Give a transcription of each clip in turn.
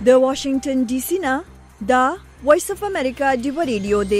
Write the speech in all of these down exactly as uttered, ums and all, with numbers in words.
د واشنگټن ډي سي نه دا وایس اف امریکا ډیو ریډیو دی.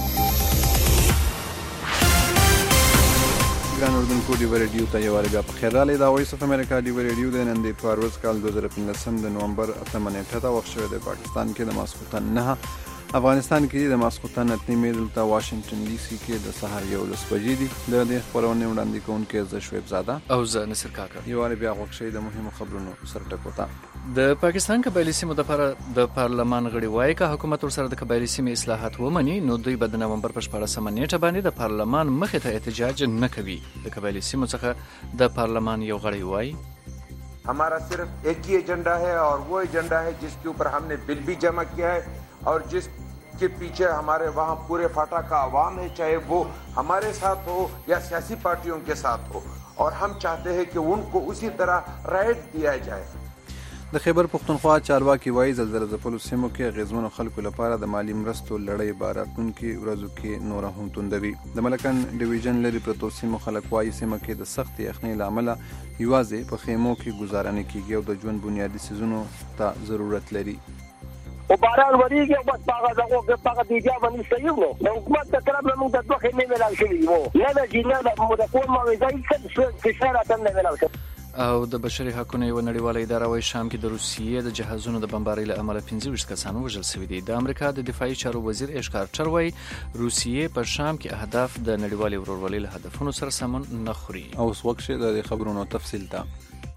ګران اردوونکو ډیو ریډیو ته یو وارګه په خیر راغلی. دا وایس اف امریکا ډیو ریډیو د نن د اتوار ورځ کال دوه زره پنځلسم د نومبر اتمه نیټه ته وخت شوی دی. پاکستان کې د ماسخوتن نه، افغانستان کې د ماسخوتن اتنې مې دلته واشنگټن ډي سي کې د سهار یولس بجې دي. د دې خپرونې وړاندې کوونکی زه شعیب زاده او زه نصر کاکا. یو وارې بیا غوښ شوی د مهمو خبرونو سرټکو ته. د پاکستان قبایلي سیمو لپاره د پارلمان غړي وایي که حکومت ورسره د قبایلي سیمې اصلاحات ومني نو دوی به د نومبر په شپاړسمه نیټه باندې د پارلمان مخې ته احتجاج نه کوي. د قبایلي سیمو څخه د پارلمان یو غړی وایي हमारा सिर्फ एक ही एजेंडा है और वो एजेंडा है जिसके ऊपर हमने बिल भी जमा किया है और जिसके पीछे हमारे वहाँ पूरे फाटा का आवाम है, चाहे वो हमारे साथ हो या सियासी पार्टियों के साथ हो, और हम चाहते हैं कि उनको उसी तरह राइट दिया जाए. د خیبر پختونخوا چارواکي وایي زلزله ځپلو سیمو کې اغېزمنو خلکو لپاره د مالي مرستو لړۍ به راتلونکي ورځو کې نوره هم توندوي. د ملکن ډیویژن لرې پرتو سیمو خلک وایي سیمه کې د سختې یخنۍ له امله یوازې په خیمو کې ګزاره نه کیږي او د ژوند بنیادي څیزونو ته ضرورت لري. او باران وریږي او بس هغه دغه کې هغه دیجا باندې صحیح نو د حکومت ته طرف له موږ د دوه خیمې ملال شوي وو نه د جنا د مدقون موزای څه فشار اتم نه ملال شوي. او د بشري حقوقو یو نړیواله اداره وايي شام کې د روسیې د جهازونو د بمبارۍ له امله پنځه ویشت کسان وژل شوي دي. د امریکا د دفاعي چارو وزیر ایش کارټر وايي روسیې په شام کې اهداف د نړیوالې ورورولۍ له هدفونو سره سمون نه خوري. او اوس وخت شي د خبرونو تفصیل ته.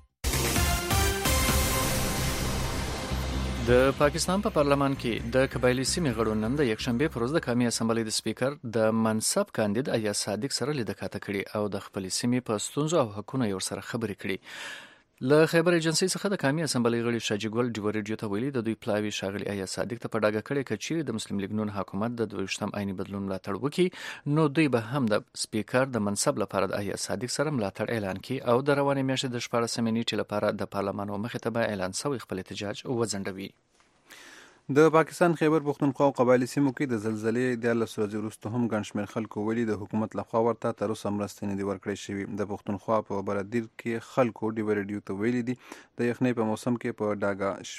د پاکستان په پارلمان کې د قبایلي سیمې غړو نن د یکشنبه پر ورځ د قومي اسمبلی د سپیکر د منصب کاندید ایاز صادق سره لیدکاته کړي او د خپل سیمې په ستونزو او حقوقو یې ورسره خبرې کړي. له خیبر ایجنسی څخه د قومي اسمبلی غړي شاجي ګل ډیو ریډیو ته ویلي د دوی پلاوی شاغلي ایاز صادق ته په ډاګه کړي چې د مسلم لیگ نون حکومت د دویشتم آئینی بدلون ملاتړ وکړي نو دوی به هم د سپیکر د منصب لپاره د ایاز صادق سره ملاتړ اعلان کړي او د روانې میاشتې د شپاړسمې نیټې لپاره د پارلمان مخې ته به اعلان شوی خپل احتجاج وځنډوي. د پاکستان خیبر پختونخوا او قبایلي سیمو کې د زلزلې دیارلس ورځې وروسته هم ګڼ شمېر خلکو ویلي د حکومت لخوا ورته تر اوسه مرستې نه دي ورکړې شوي. د پختونخوا په برادیر کې خلکو ډیو ریډیو ته ویلي دي د یخنۍ په موسم کې په ډاګه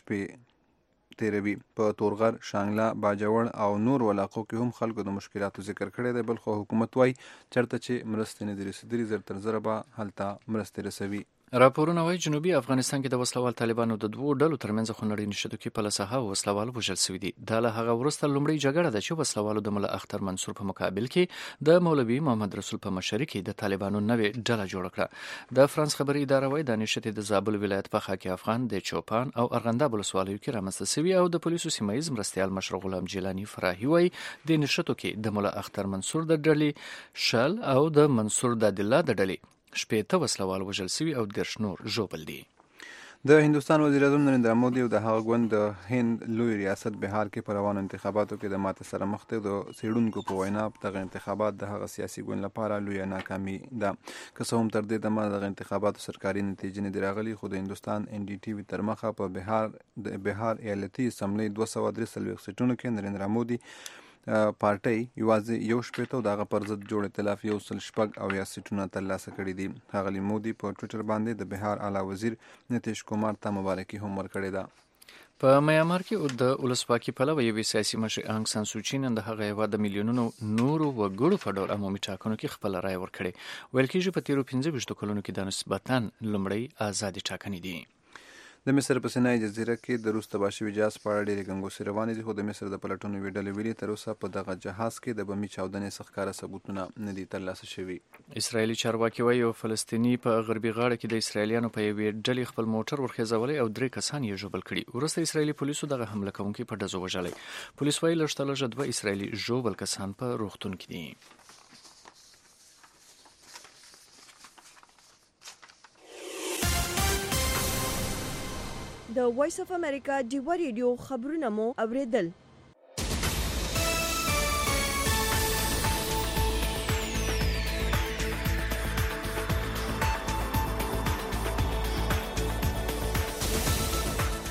شپې تیروي. په تورغر، شانګله، باجوړ او نور علاقو کې هم خلکو د مشکلاتو ذکر کړی دی. بل خو حکومت وایي چېرته چې مرستې نه دي رسېدلي زر تر زره به هلته مرستې رسوي. راپورونه وايي جنوبي افغانستان کې د وسلوال طالبانو د دوو ډلو ترمنځ خونړۍ نښتو کې په لسهاوو وسلوال وژل شوي دي. دا له هغه وروسته لومړۍ جګړه ده چې وسلوالو د ملا اختر منصور په مقابل کې د مولوي محمد رسول په مشرۍ کې د طالبانو نوې ډله جوړه کړه. د فرانس خبري اداره وايي د نښتې د زابل ولایت په خاکي افغان د چوپان او ارغنداب ولسوالیو کې رامنځته شوي او د پولیسو سیمایي مرستیال مشر غلام جیلانی فراهي وايي د نښتو کې د ملا اختر منصور د ډلې شل او د منصور د عبدالله د ډلې شپېته وسلوال وژل شوي او دېرش نور ژوبل دي. د هندوستان وزیر اعظم نریندرا مودي او د هغه ګوند د هند لوی ریاست بهار کې په روانو انتخاباتو کې د ماتې سره مخ دي. د څېړونکو په وینا دغه انتخابات د هغه سیاسي ګوند لپاره لویه ناکامي ده. که څه هم تر دې دمه دغه انتخاباتو سرکاري نتیجې نه دي راغلي خو د هندوستان ان ډي ټي وي تر مخه په بهار د بهار ایالتي اسمبلی دوه سوه درې څلوېښت سیټونو کې نریندرا مودي پارټۍ یوازې یو شپېته او د هغه پر ضد جوړ ائتلاف یو سل شپږ اویا سیټونه ترلاسه کړي دي. ښاغلي مودي په ټویټر باندې د بهار اعلی وزیر نتیش کمار ته مبارکي هم ورکړې ده. په میانمار کې د ولسواکي پلوه یوې سیاسي مشر انګ سان سوچي نن د هغه هېواد د میلیونونو نورو وګړو په ډول عمومي ټاکنو کې خپله رایه ورکړې. ویل کېږي په تېرو پنځه ویشتو کلونو کې دا نسبتاً لومړۍ ازادي ټاکنې دي. د مصر په سینای جزیره کې د روس تباه شوي جهاز په اړه ډېرې ګنګوسې روانې دي خو د مصر د پلټنو یوې ډلې ویلي تر اوسه په دغه جهاز کې د بمي چاودنې څخه ښکاره ثبوتونه نه دي ترلاسه شوي. اسرائیلي چارواکي وایي یو فلسطیني په غربي غاړه کې د اسرائیلیانو په یوې ډلې خپل موټر ورخیزولی او درې کسان یې ژوبل کړي. وروسته اسرائیلي پولیسو دغه حمله کوونکي په ډزو وژلی. پولیس وایي لږ تر لږه دوه اسرائیلي ژوبل کسان په روغتون کې دي. د وایس اف امریکا ډیو ریډیو خبرونه مو اوریدل.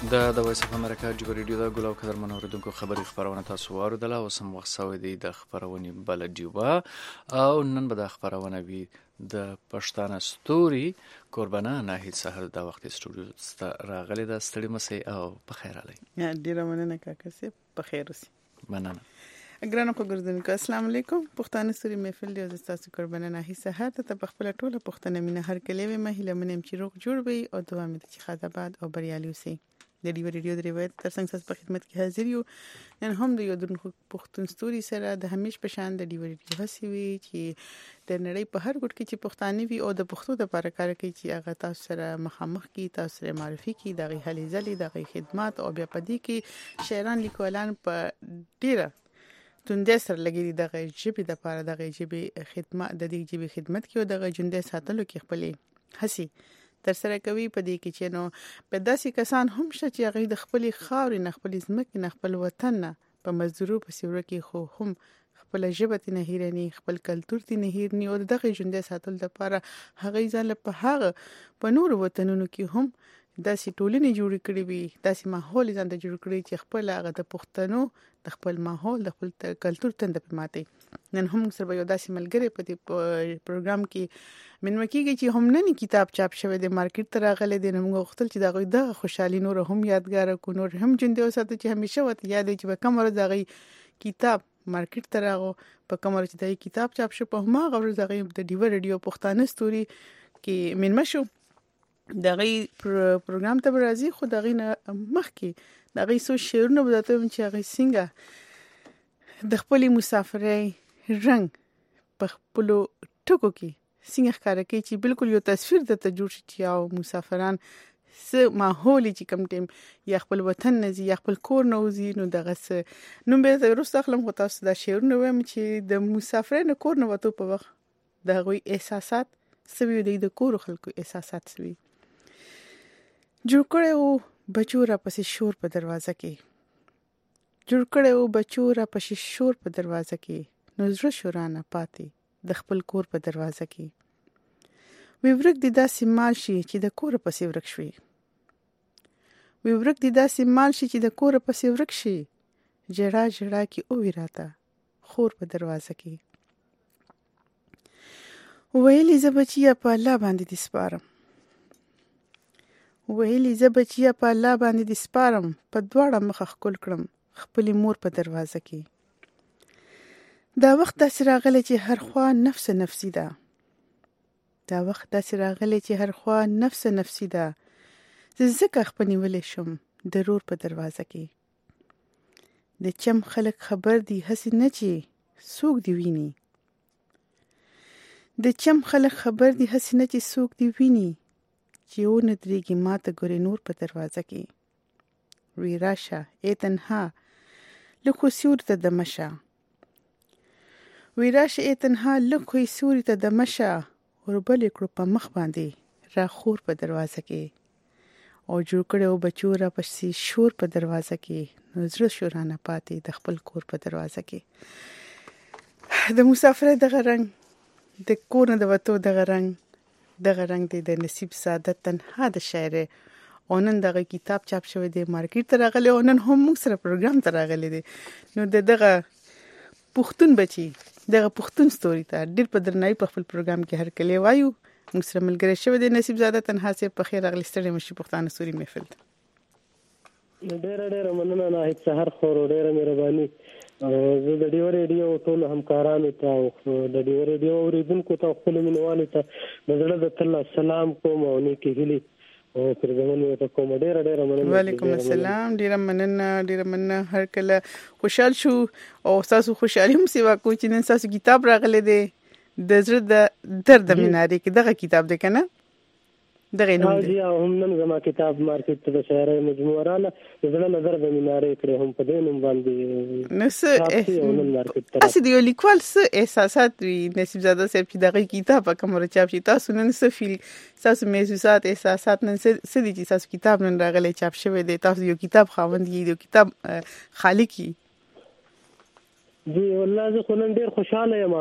دا د وایس اف امریکا جګ ریډیو د ګلو قدر منوردونکو خبري خبرونه تاسو واردله او سم وخت سوي دي د خبرونې بل ډیوبا او نن به د خبرونه وي د پښتانه ستوري قربانه ناهید سحر د وخت استودیو ست راغلي د ستړي مسي او په خیر علي یا ډیره مننه کاکا سي په خیر اوسئ. مننه ګرانو کو ګردونکو السلام علیکم. پښتانه ستوري محفل دی او تاسو قربانه ناهید سحر ته په خپل ټوله پښتنه مینه هر کله وي مهله منم چې روغ جوړ وي او دوه مې چې خداباد او بریالي اوسئ. د ډیو ریډیو د روایت ترڅنګ تاسو په خدمت کې حاضر یو. نن هم د یو درنو پښتون ستوري سره د همیش په شان د ډیو ریډیو هڅې وي چې د نړۍ په هر ګوټ کې چې پښتانه وي او د پښتو د لپاره کار کوي چې هغه تاسو سره مخامخ کی تاسو سره معرفي کی دغه هلي ځلې دغه خدمات او بیا پدې کې شاعران لیکوالان په ډیره توندې سره لګي دغه جبې د لپاره دغه جبې خدمت د دې جبې خدمت کې او دغه جوندې ساتلو کې خپلې هڅې تر سره کوي په دې کې چې نو په داسې کسان هم شته چې هغه د خپل خاورې نه خپل ځمکې نه خپل وطن نه په مزدورو په سیوره کې خو هم خپل ژبه نه هیرني خپل کلتور ته نه هیرني او دغه ژوندې ساتل د لپاره هغه ځل په هغه په نور وطنونو کې هم داسې ټولنې جوړ کړې وي داسې ماحول ځان ته جوړ کړی چې خپل هغه د پښتنو د خپل ماحول د خپل کلتور تند په ماتي. نن هم سره یو داسې ملګری په دې پروګرام کې من مکیږي چې هم نن کتاب چاپ شوی د مارکیټ ته راغلی دی. نو موږ غوښتل چې دغه د خوشحالي نور هم یادګار کو نور هم ژوندې وساتو چې همیشه وته یاد چې په کومه دغه کتاب مارکیټ ته راغو په کومه چې دغه کتاب چاپ شو په ما غوړ دغه د ډیو ریډیو پښتانه ستوري کې من مشو دغه پروګرام ته راځي خو دغه مخ کې دغه سو شعرونه بداته چې هغه څنګه د خپل مسافرۍ رنگ په خپل ټکو کې څنګه ښکارا کوي چې بالکل یو تصویر د ته جوړ شي چې او مسافران س ماحول چې کم ټیم یا خپل وطن نه یا خپل کور نه وزي نو دغه س نو به ورسته خپل خو تاسو د شعرونه وایم چې د مسافرینو کور نه وته په وخت دغه احساسات سوي د کور خلکو احساسات سوي جوړ کړو بچو را پسې شور په دروازه کې جوړ کړو بچو را پسې شور په دروازه کې نو زړه شورانه پاتې د خپل کور په دروازه کې وی ورک دي داسې مال شي چې د کور پسې ورک شي وی ورک دي داسې مال شي چې د کور پسې ورک شي جړا جړا کې او وراته خور په دروازه کې ویلې زبچیا په الله باندې دي سپارم ویلې زبچیا په الله باندې دي سپارم په دواړه مخ خپل کړم خپل مور په دروازه کې دا وخت داسې راغلی چې هر خوا نفس نفسي ده دا وخت داسې راغلی چې هر خوا نفس نفسي ده زه ځکه خپل نیولې شم د رور په دروازه کې د چم خلک خبر دي هسې نه چې څوک دی ویني د چم خلک خبر دي هسې نه چې څوک دی ویني چې و نه درېږي ماته ګورې نور په دروازه کې وی راشه ای تنها لکو سیور ته دمه شه وی راشه ای تنها لکو سیور ته دمه شه وربلې کړو په مخ باندې را خور په دروازه کې او جوړ کړو بچو را پسې شور په دروازه کې نو زړه شورانه پاتې د خپل کور په دروازه کې د مسافر دغه رنگ د کور نه د وته دغه رنگ دغه رنگ دی د نصیب سعادت تنها د شاعر او نن دغه کتاب چاپ شوی دی مارکیټ ته راغلی او نن هم موږ سره پروګرام ته راغلی دی نو دغه پښتون بچي دغه پښتون ستوري ته ډېر په درنای په خپل پروګرام کې هر کله وایو موږ سره ملګری شوی دی نصیب زاده تنها سي په خیر اغلی ستړي مشي پښتانه ستوري محفل ډېر ډېر مننه ناهید سحر خور ډېر مهرباني زه د ډیو ریډیو ټول همکارانو ته او د ډیو ریډیو اوریدونکو ته خپل مینوالو ته د زړه د تل سلام کوم او نیکی هیلي او پر زمونږ ته کوم ډېر ډېر مننه وعلیکم السلام ډېر مننه ډېر مننه هر کله خوشحال شو او تاسو خوشحالي هم سیوا کوئ چې نن تاسو کتاب راغلی دی د زړه د درد میناري کې دغه کتاب دی کنه دغه نوم دی او هم نن زما کتاب مارکیټ ته د شاعرۍ مجموعه رااله د زړه نظر د میناري کړې هم په دې نوم باندې نو څه اسی دی لیکوال څه احساسات وی نصیب زاده صاحب چې دغه کتاب کوم چاپ شي تاسو نن څه فیل تاسو محسوسات احساسات نن څه دي چې تاسو کتاب نن راغلی چاپ شوی دی تاسو یو کتاب خاوند یې یو کتاب خالق یې جی والله زه خو نن ډېر خوشحاله یم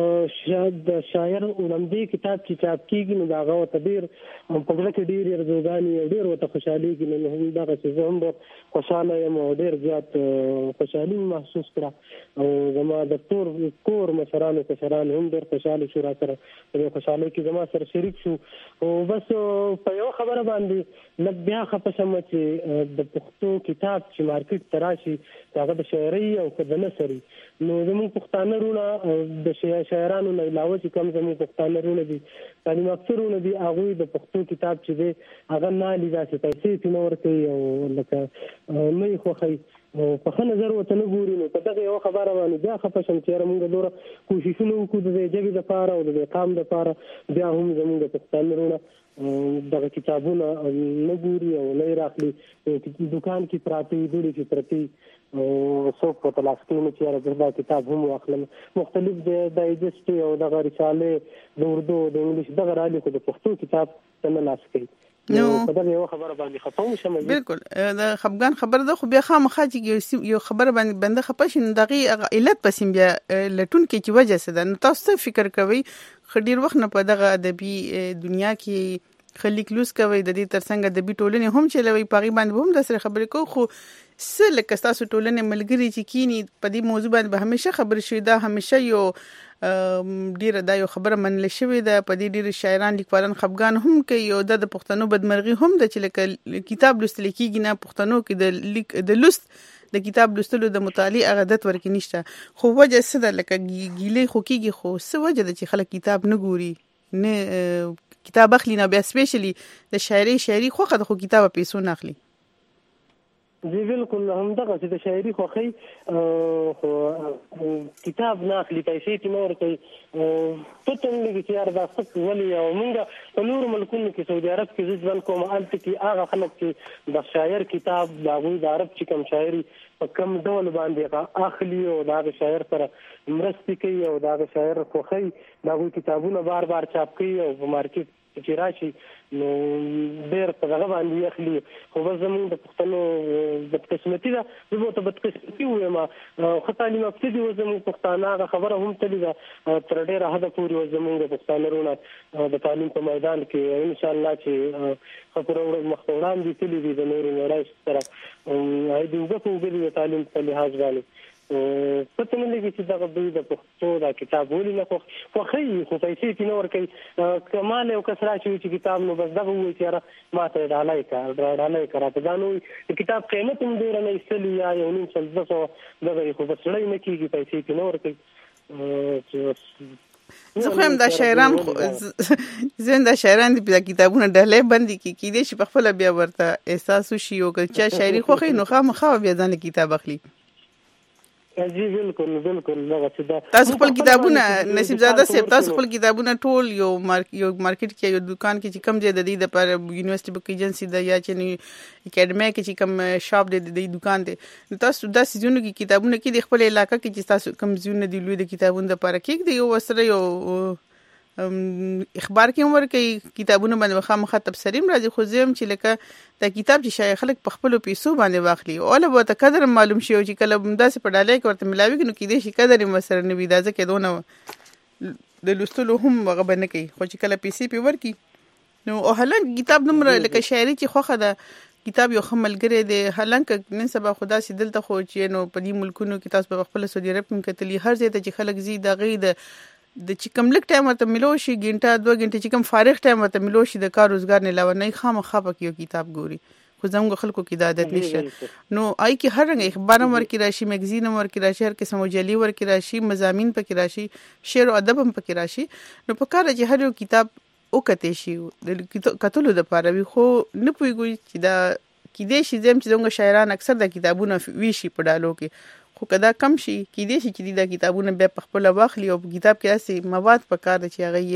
د شاعر ولمدې کتاب چې چاپ کېږي نو د هغه ورته ډېر په زړه کې ډېرې ارزوګانې او ډېر ورته خوشحالېږي نو همدغسې زه هم ډېر خوشحاله یم او ډېر زیات خوشحالي محسوس کړه او زما د ټول کور مشرانو کشرانو هم ډېر خوشحاله شو را سره په دې خوشحالۍ کې زما سره شریک شو او بس په یوه خبره باندې لږ بیا خفه شمه چې د پښتو کتاب چې مارکېټ ته راشي هغه د شاعرۍ او که د نثري نو زموږ پښتانه وروڼه د شاعرانو نه علاوه چې کوم زموږ پښتانه وروڼه دي تعلیم یافته وروڼه دي هغوی د پښتو کتاب چې دی هغه نه علي داسې پیسې پرې نه ورکوي او لکه نه یې خوښوي او په ښه نظر ورته نه ګوري نو په دغه یوه خبره باندې بیا خفه شم چې یاره مونږ دومره کوششونه وکړو د دې ژبې دپاره او د دې قام دپاره بیا هم زموږ د پښتانه وروڼه دغه کتابونه نه ګوري او نه یې راخلي دوکان کې پراته وي دوړې کې پرتې او څوک په تلاش کوي چې یاره زه دا کتاب هم واخلم مختلف د ډایجسټ او دغه رسالې د اردو د انګلیش دغه رالي خو د پښتو کتاب ته نه لاس کوي نو په دغه یو خبره باندې خفه شم بالکل د خفګان خبر ده خو بیا خامخا چې یو خبره باندې بنده خپه شي نو دغه علت پسیم بیا لټون کې چې وجه څه ده نو تاسو فکر کوئ خډیر وخت نه په دغه ادبي دنیا کې خلیک لوس کوي د دې ترڅنګ ادبي ټولنې هم چلوي پاغي باندې هم د سره خبرې کو خو څه لکه تاسو ټولنې ملګری چې کینی په دې موضوع باندې به همیشه خبر شي دا همیشه یو ډیره دا یو خبره منل شوې ده په دې ډیر شاعران لیکوالان خفګان هم کوي او د پښتنو بدمرغي هم د چې لکه کتاب لوستل کېږي نه پښتنو کې د لیک د لوست د کتاب لوستلو د مطالعه عادت ورکې نشته خو وجه څه ده لکه ګیلې خو کېږي خو څه وجه ده چې خلک کتاب نه ګوري نه کتاب اخلي نه بیا سپیشلی د شاعري شاعري خو خو کتاب پیسو نه اخلي جی بالکل همدغه چې د شاعري خوښۍ خو کتاب نه اخلي پیسې ترې نه ورکوي پته نه لګي چې یاره دا څه ولې او مونږ په نورو ملکونو کې سعودي عرب کې زه ژوند کوم هلته کې هغه خلک چې د شاعر کتاب د هغوی د عرب چې کوم شاعري په کوم ډول باندې اخلي او د هغه شاعر سره مرستې کوي او د هغه شاعر خوښۍ د هغوی کتابونه بار بار چاپ کوي او په مارکېټ چې راشي نو ډېر په دغه باندې اخلي خو بس زموږ د پښتنو بدقسمتي ده زه به ورته بدقسمتي ووایم ښه تعلیم یافته دي اوس زموږ پښتانه هغه خبره هم تللې ده تر ډېره حده پورې اوس زموږ د پښتانه وروڼه د تعلیم په میدان کې انشاءالله چې ښه پوره ورځ مخته وړاندې تللي دي د نورو نړۍ سره هغوی د اوږه په اوږه دي د تعلیم په لحاظ باندې پته نه لګي چې دغه دوی د پښتو دا کتاب ولې نه خوښوي خو پیسې ترې نه ورکوي که ما له یو کس راشي چې کتاب نو بس دغه ووایي چې یاره ما ته یې ډالۍ کړه ډالۍ کړه راته دا نه وایي د کتاب قیمت هم ډېره نه ایستلي یا یو نیم سل دوه سوه دغه یې خو بس سړی نه کېږي پیسې ترې نه ورکوي زه خو هم دا شاعران زه دا شاعران دي په کتابونه ډالۍ بندي کې کېدای شي په خپله بیا ورته احساس وشي او که چا شاعري خوښوي نو خامخا بیا ځان له کتاب اخلي جی بالکل بالکل تاسو خپل کتابونه نصیب زاده صاحب تاسو خپل کتابونه ټول یو یو مارکیټ کې یو دکان کې چې کم ځای د دې لپاره یونیورسيټي بک ایجنسی د یا چې اکیډمي کې چې کم شاپ د دې دکان دی تاسو د سيزونو کې کتابونه کې د خپل علاقې کې چې تاسو کم ځونه دی لوی د کتابونو لپاره کې دی یو وسره یو اخبار کې عمر کې کتابونه باندې خامخا تبصریم راځي خو زم چې لکه دا کتاب چې شای خلک په خپل پیسو باندې واخلي او له به قدر معلوم شي چې کله همداسې په ډالۍ کې ورته ملاوي نو کې دې شي قدر یې مسره نه وي دا ځکه دونه د لوستلو هم هغه به نه کوي خو چې کله پیسې پې ورکي نو او هلن کتاب نمره لکه شاعري چې خوښه ده کتاب یو ښه ملګری دی هلکه نن سبا خو داسې دلته خو چې نو په دې ملکونو کې تاسو په خپله سعودي عرب کې کتلي هر ځای ته چې خلک ځي د هغې د د چې کوم لږ ټایم ورته ملو شي ګنټه دوه ګنټې چې کوم فارغ ټایم ورته ملو شي د کار روزګار نه علاوه نه خامخا پکې یو کتاب ګوري خو زموږ خلکو کې د عادت نشته نو آی کې هر رنګ اخبار هم ورکې راشي میګزین هم ورکې راشي هر قسم مجلې ورکې راشي مضامین پکې راشي شعر او ادب هم پکې راشي نو په کار چې هر یو کتاب وکتې شي د کتلو دپاره وي خو نه پوهېږو چې دا کیدای شي زم چې زموږ شاعران اکثر د کتابونه ویشي په ډالو کې خو که دا کم شي کیدای شي چې دا کتابونه بیا په خپله واخلي او په کتاب کې داسې مواد په کار ده چې هغه یې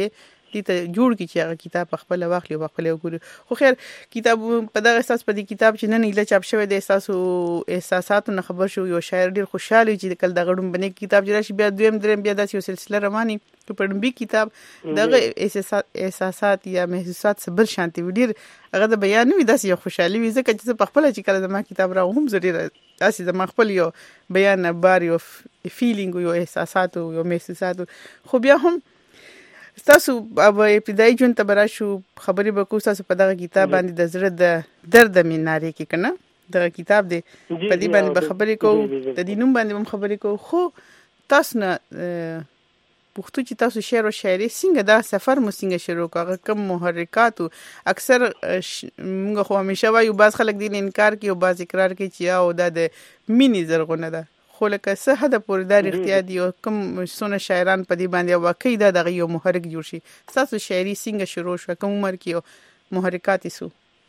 دې ته جوړ کی چې هغه کتاب خپل واخلي او خپل وګوري. خو خیر کتاب په دغه اساس په دې کتاب چې نن ایله چاپ شوی د احساسو احساساتو نه خبر شو. یو شاعر ډیر خوشاله چې کله دغه ډوم باندې کتاب جوړ شي بیا دویم دریم بیا داسې یو سلسله رواني په ډومبي کتاب دغه احساسات احساسات یا محسوسات صبر شانتي ډیر هغه د بیان وي داسې یو خوشحالي وي ځکه چې په خپل چې کله زما کتاب راغوم زه ډیر داسې زما خپل یو بیان بار یو فیلینګ یو احساسات یو محسوسات. خو بیا هم تاسو په ابتدایي ژوند ته براشو خبرې به کوو تاسو په دغه کتاب باندې د زړه د درد میناري کې کنه دغه کتاب دی په دې باندې به خبرې کوو د دې نوم باندې هم خبرې کوو. خو تاسو نه پښتو چې تاسو شعر او شاعري څنګه دا سفر مو څنګه شروع کړ کوم محرکات اکثر موږ خو همیشه وایو بعض خلک دین انکار کوي او بعض اقرار کوي چې او دا د مینی زرغونه ده خو لکه څه حد پورې دا اختیار دی او کوم څونه شاعران په دې باندې واقعي دا دغه یو محرک جوړ شي. تاسو شاعري څنګه شروع شو کوم عمر کې او محرکات سو؟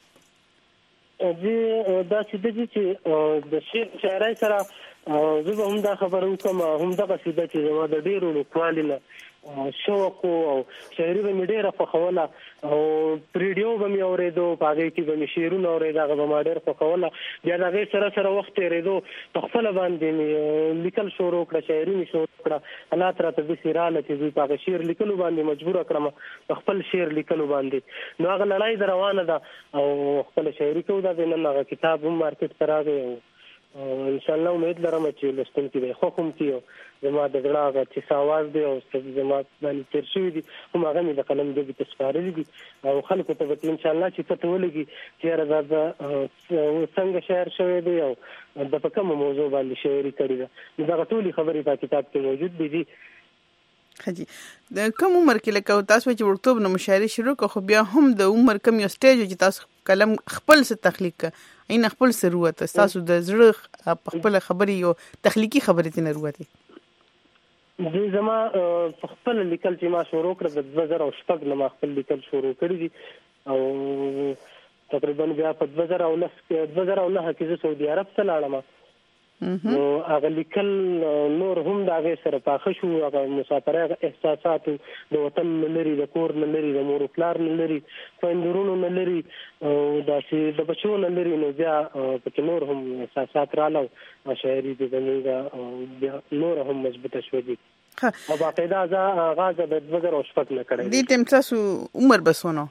جی دا چې چې د شعر شاعرۍ سره زه به هم دا خبره وکم هم دغه سیده چې زما د ډیرو لیکوالو نه شوق او شاعري به مې ډېره خوښوله او په ریډیو به مې اورېدو په هغې کې به مې شعرونه اورېده هغه به ما ډېر خوښوله. بیا د هغې سره سره وخت تېرېدو په خپله باندې مې لیکل شروع کړه شاعري مې شروع کړه. حالات راته داسې راغله چې زه په هغه شعر لیکلو باندې مجبوره کړم په خپل شعر لیکلو باندې. نو هغه لړۍ د روانه ده او خپله شاعري کوو دا د نن هغه کتاب هم مارکېټ ته راغی او انشاءالله امید لرم چې لوستونکي به یې خوښ هم کړي. زما د زړه هغه چې ساواز دی او زما باندې تېر شوي دي هم هغه مې د قلم ډبې ته سپارلي دي او خلکو ته به انشاءالله چې پته ولګي چې یاره دا د څنګه شاعر شوی دی او د په کومه موضوع باندې شاعري کړې ده. نو دغه ټولې خبرې په کتاب کې موجود دي. حاجی د کوم عمر کې لکه تاسو چې ورتوب نو مشاعري شروع کړو خو بیا هم د عمر کم یو سټیج چې تاسو کلم خپل څه تخلیق کړ این خپل ثروت تاسو د زړه خپل خبرې یو تخلیقي خبرې تنه وروتي. د زما خپل لیکل چې ما شروع کړ د دوه زره شپږ نه ما خپل لیکل شروع کړی دي او تقریبا بیا په دوه زره او نهه کې زه سعودي عرب ته لاړم. نو هغه لیکل نور هم د هغې سره پاخه شو هغه مسافرۍ هغه احساساتو د وطن نه لري د کور نه لري د مور و پلار نه لري خویندورونو نه لري او داسې د بچو نه لري. نو بیا پکې نور هم احساسات راغله او شاعري دې زموږ بیا نور هم مضبوطه شوه دي او باقاعده آغاز د دوه زره شپږ نه کړی. دې ټیم تاسو عمر به څونه؟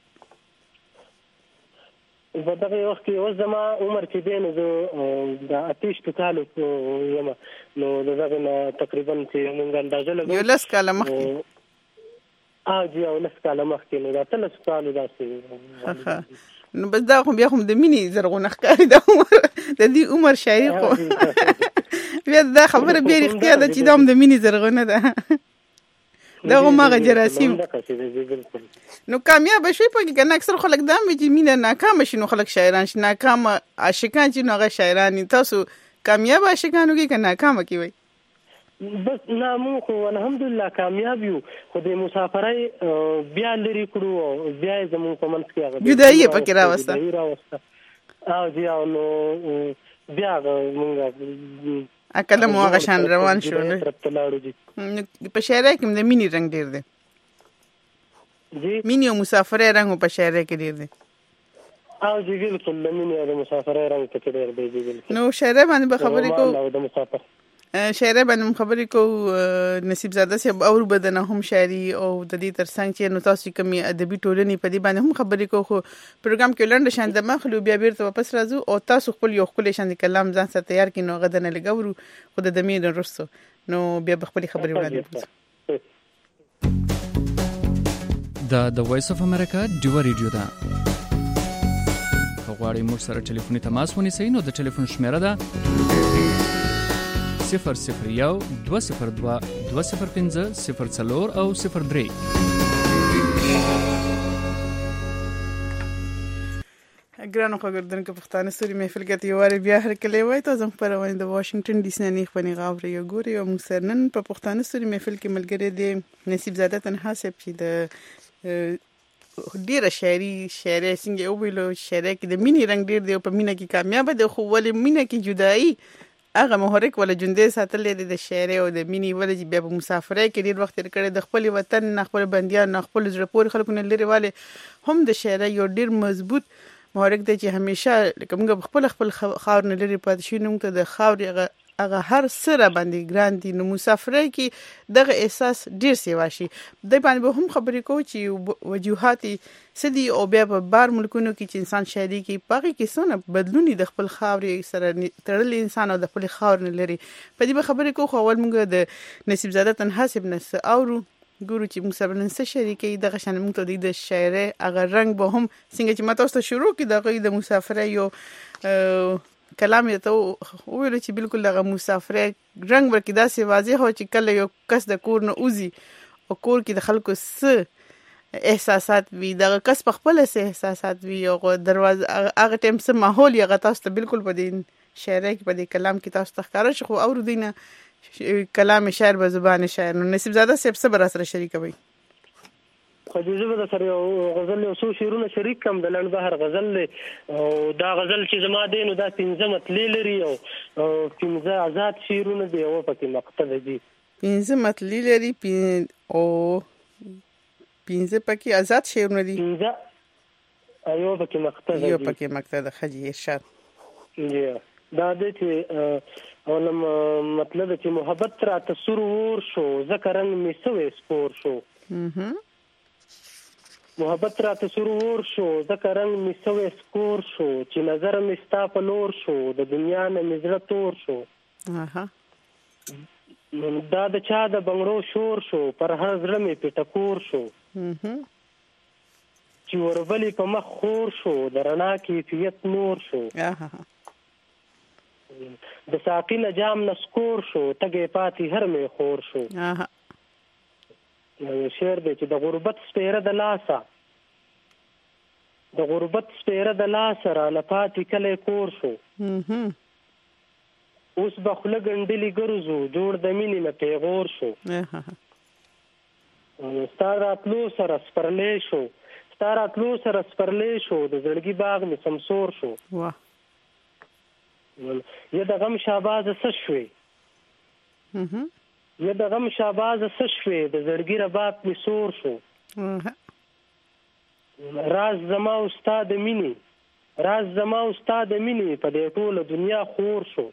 په دغه وخت کې اوس زما عمر چې دی نو زه د اتهشتو کالو یم نو د دغه نه تقریبا چې موږ اندازه لګوو یو لس کاله مخکې او جی یو لس کاله مخکې نو د اتلسو کالو داسې نو بس دا خو بیا خو د مینې زرغونه ښکاري د عمر د دې عمر شاعري خو بیا دا خبره بیا رښتیا ده چې دا هم د مینې زرغونه ده دا هماغه جراثیم. نو کامیاب شوي پکې که نه اکثر خلک دا هم وي چې مینه ناکامه شي نو خلک شاعران شي ناکامه عاشقان چې نو هغه شاعران دي. تاسو کامیاب عاشقانو کې که ناکامه کې وي؟ بس نه مونږ خو الحمدلله کامیاب یو خو د مسافرۍ بیا لرې کړو او بیا یې زمونږ په منځ کې هغه جدایي یې پکې راوسته او جی او نو بیا مونږ اکله مو هغه شان روان شو. په شاعرۍ کې د مینې رنګ ډېر دی جی مینې او مسافرۍ رنګ په شاعرۍ کې ډېر دی او جی بالکل د مینې او د مسافرۍ رنګ پکې ډېر دی جی بالکل. نو شاعرۍ باندې به خبرې کوو د مسافر شاعرۍ باندې خبرې کوو نصیب زاده صاحب او بدنه هم شاعري او د دې ترڅنګ چې نو تاسو کومې ادبي ټولنې په دې باندې هم خبرې کوو. خو پروګرام کې لنډ شان د مخلو بیا بیرته واپس راځو او تاسو خپل یو خپل شان کلام ځان سره تیار کړئ نو غدا نه لګورو خو د دمې نه رسو نو بیا خپل خبرې وړاندې کوو. دا د وایس اف امریکا ډیو ریډیو ده غواړئ موږ سره ټلیفوني تماس ونیسئ نو د ټلیفون شمیره ده صفر صفر یو دوه صفر دوه دوه صفر پنځه صفر څلور او صفر درې. ګرانو خبردونکو پښتانه ستوري محفل کې یوواري بیا هر کله وای ته زم پر وای د واشنگټن ډي سي نه خپنی غاوري یو ګوري او مسرنن په پښتانه ستوري محفل کې ملګری دی نصیب زاده تنها سپ چې د ډیره شاعري شاعري څنګه او ویلو شاعري کې د مینې رنگ ډیر دی او په مینه کې کامیاب دی خو ولې مینه کې جدایي هغه محرک ولا جوندې ساتلې دي د شاعرۍ او د مینې ولې چې بیا په مسافرۍ کې ډېر وخت تېر کړی د خپل وطن نه خپل بندیان نه خپل زړه پورې خلکو نه لرې والي هم د شاعرۍ یو ډېر مضبوط محرک دی چې همیشه لکه موږ خپل خپل خاور نه لرې پاتې شو نو ته د خاورې هغه هغه هر سره باندې ګران دي نو مسافرۍ کې دغه احساس ډېر سیوا شي د باندې به هم خبرې کوو چې وجوهات سدي او بیا په بار ملکونو کې چې انسان شاعري کې پاغي کې څونه بدلونی د خپل خاورې سره تړل انسان او د خپل خاور نه لري په دې به خبرې کوو خو اول موږ د نصیب زاده تنحاسب نس اورو ګورو چې موږ سره نن څه شریکي دغه شان موږ ته د شاعرۍ هغه رنگ به هم څنګه چې ماته اوس شروع کې دغه د مسافرۍ یو کلام یې ته وویل چې بالکل دغه مسافرۍ رنگ ورکې داسې واضح هو چې کله یو کس د کور نه اوزي او کور کې د خلکو څه احساسات وي دغه کس په خپل څه احساسات وي او دروازه هغه ټیم څه ماحول یې غا تاسو ته بالکل په دې شاعرۍ کې په دې کلام کې تاسو ته ښکارا شو او دینه کلام شاعر به زبان شاعر نو نصیب زاده صاحب صبر سره شریکوي خدیجه به سره یو غزل یو څو شعرونه شریک کم د لنډ بهر غزل او دا غزل چې زما دی نو دا پنځه مطلې لري او پنځه آزاد شعرونه دی او پکې مقطع دي پنځه مطلې لري او پنځه پکې آزاد شعرونه دي پنځه ایو پکې مقطع دي یو پکې مقطع د خجی ارشاد جی دا د چې اولم مطلب چې محبت را تسور ور شو ذکر رنگ می سوې سپور شو اها محبت را تسور ور شو ذکر رنگ می سوې سکور شو چې نظر می ستا په لور شو د دنیا نه مزړه تور شو اها دا د چا د بنگړو شور شو پر هر زړه می پټکور شو اها چې وربلی په مخ خور شو د رڼا کیفیت نور شو اها د ساقي نجام نسکور شو تګې پاتې هر می خور شو اها شعر دی چې د غربت سپیره د لاسه د غربت سپیره د لاسه را لپاتې کله کور شو اها اوس به خوله ګنډلې ګرځو جوړ د مینې نه پیغور شو اها ستا راتلو سره سپرلی شو ستا راتلو سره سپرلی شو د زړګي باغ مې سمسور شو واه یا د غم شاباز څه شوې اها یا د غم شاباز څه شوې د زړګي رباب می سور شو راز زما او استاد مینې راز زما او استاد مینې په دې ټوله دنیا خور شو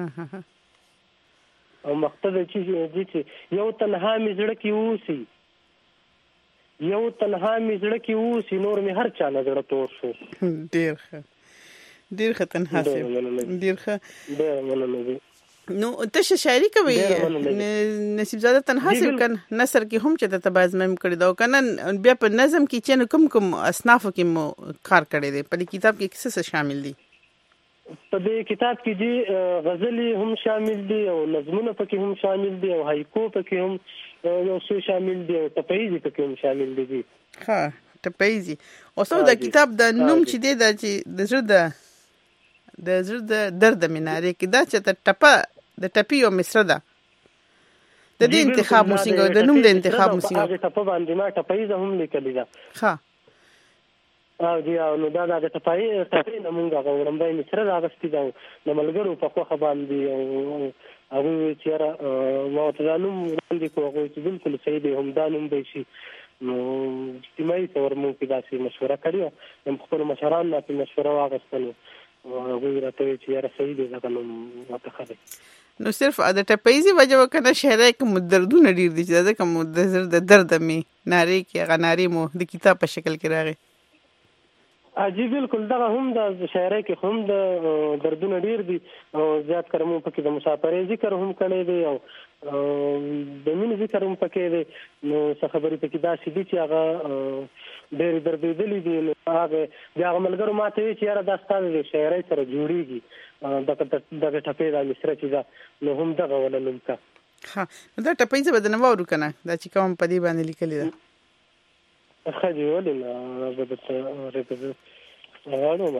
او مقصد چې یو تنها می زړه کې اوسي یو تنها می زړه کې اوسي نور می هر چا نظر تور شو ډیر ښه ډیر ښه تنها سي ډیر ښه ډیر مننه نو ته شاعري کوي نصیب زاده تنها سي کن نثر کې هم چې ته بازمم کړی دا کنه بیا په نظم کې چې کوم کوم اصناف کې مو کار کړی دی په کتاب کې څه څه شامل دي په دې کتاب کې دي غزلي هم شامل دي او نظمونه پکې هم شامل دي او هایکو پکې هم یو څه شامل دي او تپایزي پکې هم شامل دي ها تپایزي او څو د کتاب د نوم چې دی دا چې د زړه د د زړه د درد میناره کې دا چې ته ټپه د ټپي او مصر ده د دې انتخاب موسیقي د نوم د انتخاب موسیقي هغه ټپه باندې ما ټپایزه هم لیکلې ده ها او دی نو دا د ټپای ټپې نه مونږ هغه ورمبای مصر راغستې ده د ملګرو په خوخه باندې او هغه چې را ما ته نوم وړاندې کوو چې بالکل صحیح دی هم دا نوم به شي نو اجتماعي تور مو کې داسې مشوره کړې هم خپل مشران نه مشوره واغستلو هغه راته چې را صحیح دی دا نوم متخره نو صرف د ټپایزي وجه وکنه شهره کوم دردونه ډیر دي چې دا کوم د زړه د درد می ناری کې غناری مو د کتاب په شکل کې راغی اجي بالکل دا هم د شاعرۍ کې هم د دردونه ډیر دي او زیات کرمو پکې د مسافرۍ ذکر هم کړی دی او د مين ذکر هم پکې دی نو څه خبرې پکې دا سې دي چې هغه ډېر دردېدلې دي هغه بیا ملګرو ماته چې یاره دا ستاسو د شاعرۍ سره جوړیږي دغه دغه ټپې د مصر چې دا نو هم دغه ولنم کا ها دا ټپې څه بدنه وورو کنه دا چې کوم په دې باندې لیکلې ده خځې ولې نه بدته رته راغلم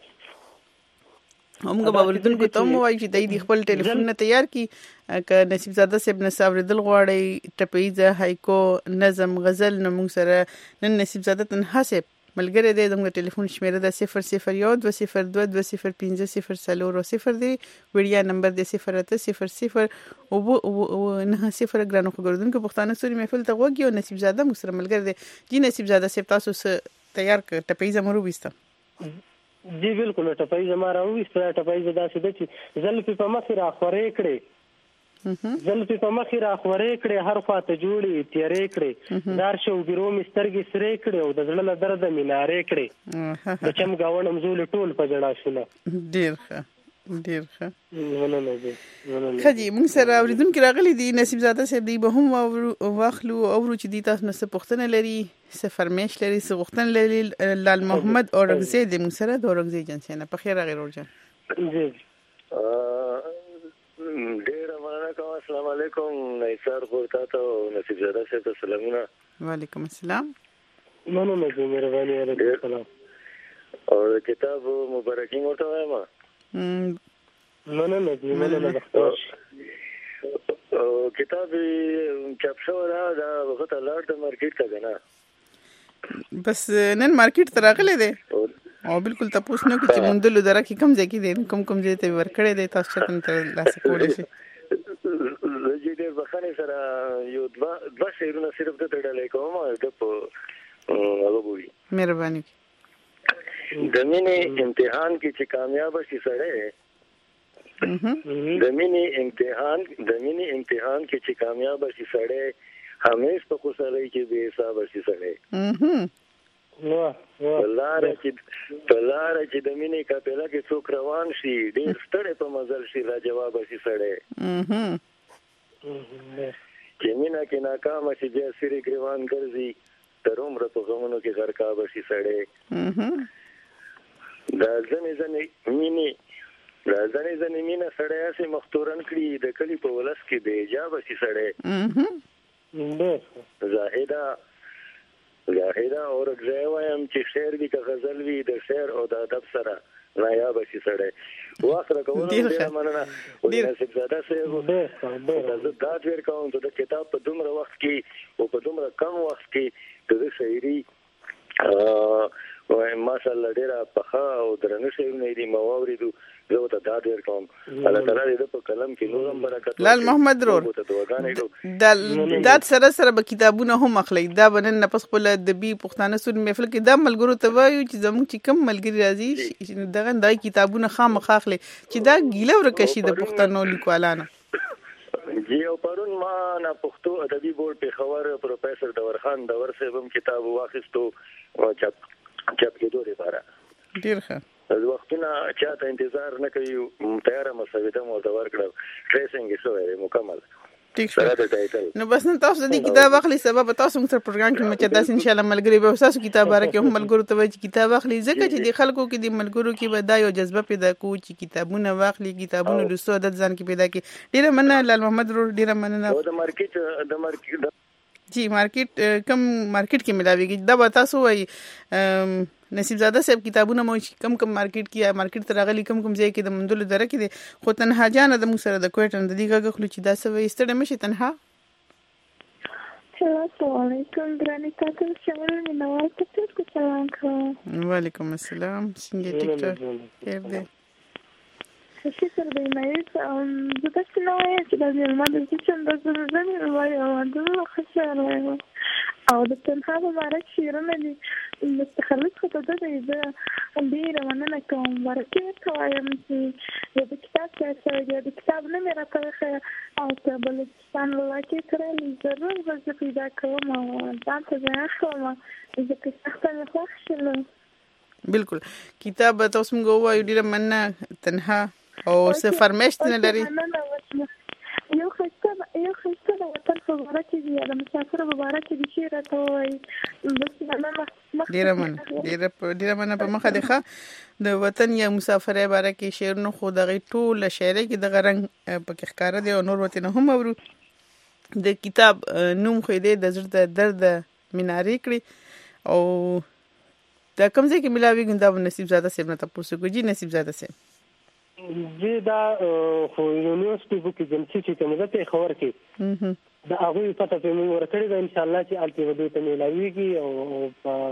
همغه باوردونکو ته مو وایي چې د خپل ټلیفون نه تیار کی ک نصیب زاده صاحب نه صبر دل غواړي ټپې ځه هایکو نظم غزل نو موږ سره نن نصیب زاده تنها صاحب ملګری دی زموږ ټلیفون شمیره ده صفر صفر یو دوه صفر دوه دوه صفر پنځه صفر څلور صفر دی. وړیا نمبر دی صفر اته صفر صفر او نه صفر. ګرانو خبردونکو پښتانه سوري محفل ته وګي او نصیب زاده موږ سره ملګری دی. جی نصیب زاده صاحب تاسو تیار ک ټپي زمرو وسته؟ جی بالکل ټپي زما راوېسته. ټپي زدا سده چې زلفي په مخ را خورې کړې زلفي په مخ را خورې کړې هر خواته جوړې تیرې کړې دار شو ګرو مسترګې سرې کړې او د زړه له درد مینارې کړې د چم گاونم زول ټول په جړا شونه. ډیر ښه ډیر ښه. مننه جی مننه. خدي موږ سره اوریدونکو راغلي دي نصیب زاده صاحب دی به هم واخلو او چې دی تاسو نه څه پوښتنه لري څه فرمایش لري څه غوښتنه لري. لال محمد اورنګزی دی موږ سره د اورنګزی جنسي نه په خیر راغی ورجن. جی ډیر مننه کوم. السلام علیکم نثار ورته ته نصیب زاده صاحب سلامونه. وعلیکم السلام. مننه جی مهرباني علیکم السلام. او کتاب مبارکي ورته وایم. مننه جی مننه. کتاب چاپ شو را دا وخت لاړ د مارکیټ ته کنه بس نن مارکیټ ته راغلی دی او بالکل تاسو نو چې مندلو درکې کم ځای کې دي کوم کوم ځای ته ورکړې دي تاسو ته ته لاس کولې شي. زه دې بخانه سره یو دوا دوا شیرونه صرف د ډلې کوم د په هغه بوي مهرباني. د مینې امتحان کې چې کامیاب شي سره د مینې امتحان د مینې امتحان کې چې کامیاب شي سره همیش په خوشالۍ کې به حساب شي سره. واه واه لاره چې لاره چې د مینې کاپیلا کې څوک روان شي ډېر ستړی په مزل شي را جواب شي سره. چې مینا کې ناکام شي بیا سری ګریوان ګرځي تر عمر په غمونو کې غرقاب شي سره. دا ځنې ځنې مینې دا ځنې ځنې مینه سړی هسې مختورن کړي د کلي په ولس کې بې حجابه شي سړی. زاهده زاهده اورګزی وایم چې شعر وي که غزل وي د شعر او د ادب سره نایابه شي سړی. وخت راکولو ډېره مننه. نصیب زاده صاحب زه داد ورکوم چې د کتاب په دومره وخت کې او په دومره کم وخت کې د ده شاعري وایم ماشاءالله ډېره پخه او درنه شعرونه دي ما واورېدو. زه ورته داد ورکوم الله تعالی دې په قلم کې نور هم برکت ورکړي. لال محمد رور دا داد سره سره به کتابونه هم اخلي دا بنن نه پس خپل د بي پښتانه سود محفل کې دا ملګرو ته وایو چې زموږ چې کم ملګری راځي دغه دای کتابونه خامخا اخلي چې دا ګیله ورکشي د پښتنو لیکوالانو. جی او پرون ما نه پښتو ادبي بورډ په خبر پروفیسور دور خان دور صاحب هم کتاب واخیستو چاپ چاپ کېدو لپاره. ډیر ښه. از وختونه چاته انتظار نه کوي تیاره مسوده مو ورته ورکړه ټریسنګ یې شوی دی مکمل. ټیک شو نو بس نن تاسو د کتاب اخلي سبب تاسو موږ سره پروګرام کې مچ تاسو ان شاء الله ملګری به تاسو کتاب راکې هم ملګرو ته وایي کتاب اخلي ځکه چې د خلکو کې د ملګرو کې به دا یو جذبه پیدا کوي چې کتابونه واخلي کتابونه لوستو عادت ځان کې پیدا کړي. ډیره مننه لال محمد رور ډیره مننه. او د مارکیټ د مارکیټ جی مارکیټ کم مارکیټ کې ملاويږي دا به تاسو وایي نصیب زاده صاحب کتابونه مو کم کم مارکیټ کې مارکیټ ته راغلي کم کم ځای کې د مندل درکې دي خو تنها جان د موږ سره د کوټن د دیګه خپل چې دا سوي ستړي مشي تنها. السلام علیکم ګرانی تاسو څنګه نو تاسو کو سلام کوم. وعلیکم السلام څنګه ټیک ټاک خیر دی. شکر دی مې ام د تاسو نو چې د ماده چې څنګه د زمي وایي او د خساره او د تنها مبارک شیرونه دي مستخلص خطه ده ده ډیره مننه کوم ورته وایم چې د کتاب څخه د کتاب نه مې راته او ته بلوچستان ولایت کې ضرور به پیدا کوم او تاسو ځان خو ما د کتاب نه خوښ شول. بالکل کتاب تاسو موږ وایو ډیره مننه تنها او څه فرمایش نه لري. یو خسته یو خسته د وطن مبارک دی د مسافر مبارک دی چې راته وایي ډیره مننه ډیره ډیره مننه په مخه دی ښه د وطن یا مسافر مبارک شعر نو خو دغه ټول شاعري کې د غرنګ پکې ښکار دی او نور وته نه هم ورو د کتاب نوم خو دې د زړه درد میناري کړی او دا کوم ځای کې ملاوي ګنده نصیب زاده صاحب نه تاسو کو جی نصیب زاده صاحب جی دا خو یونیورسيټي کې جنسي چې کومه ته خبر کې دا هغه پته په موږ ورکړی دا ان شاء الله چې الته ودی ته ملاويږي او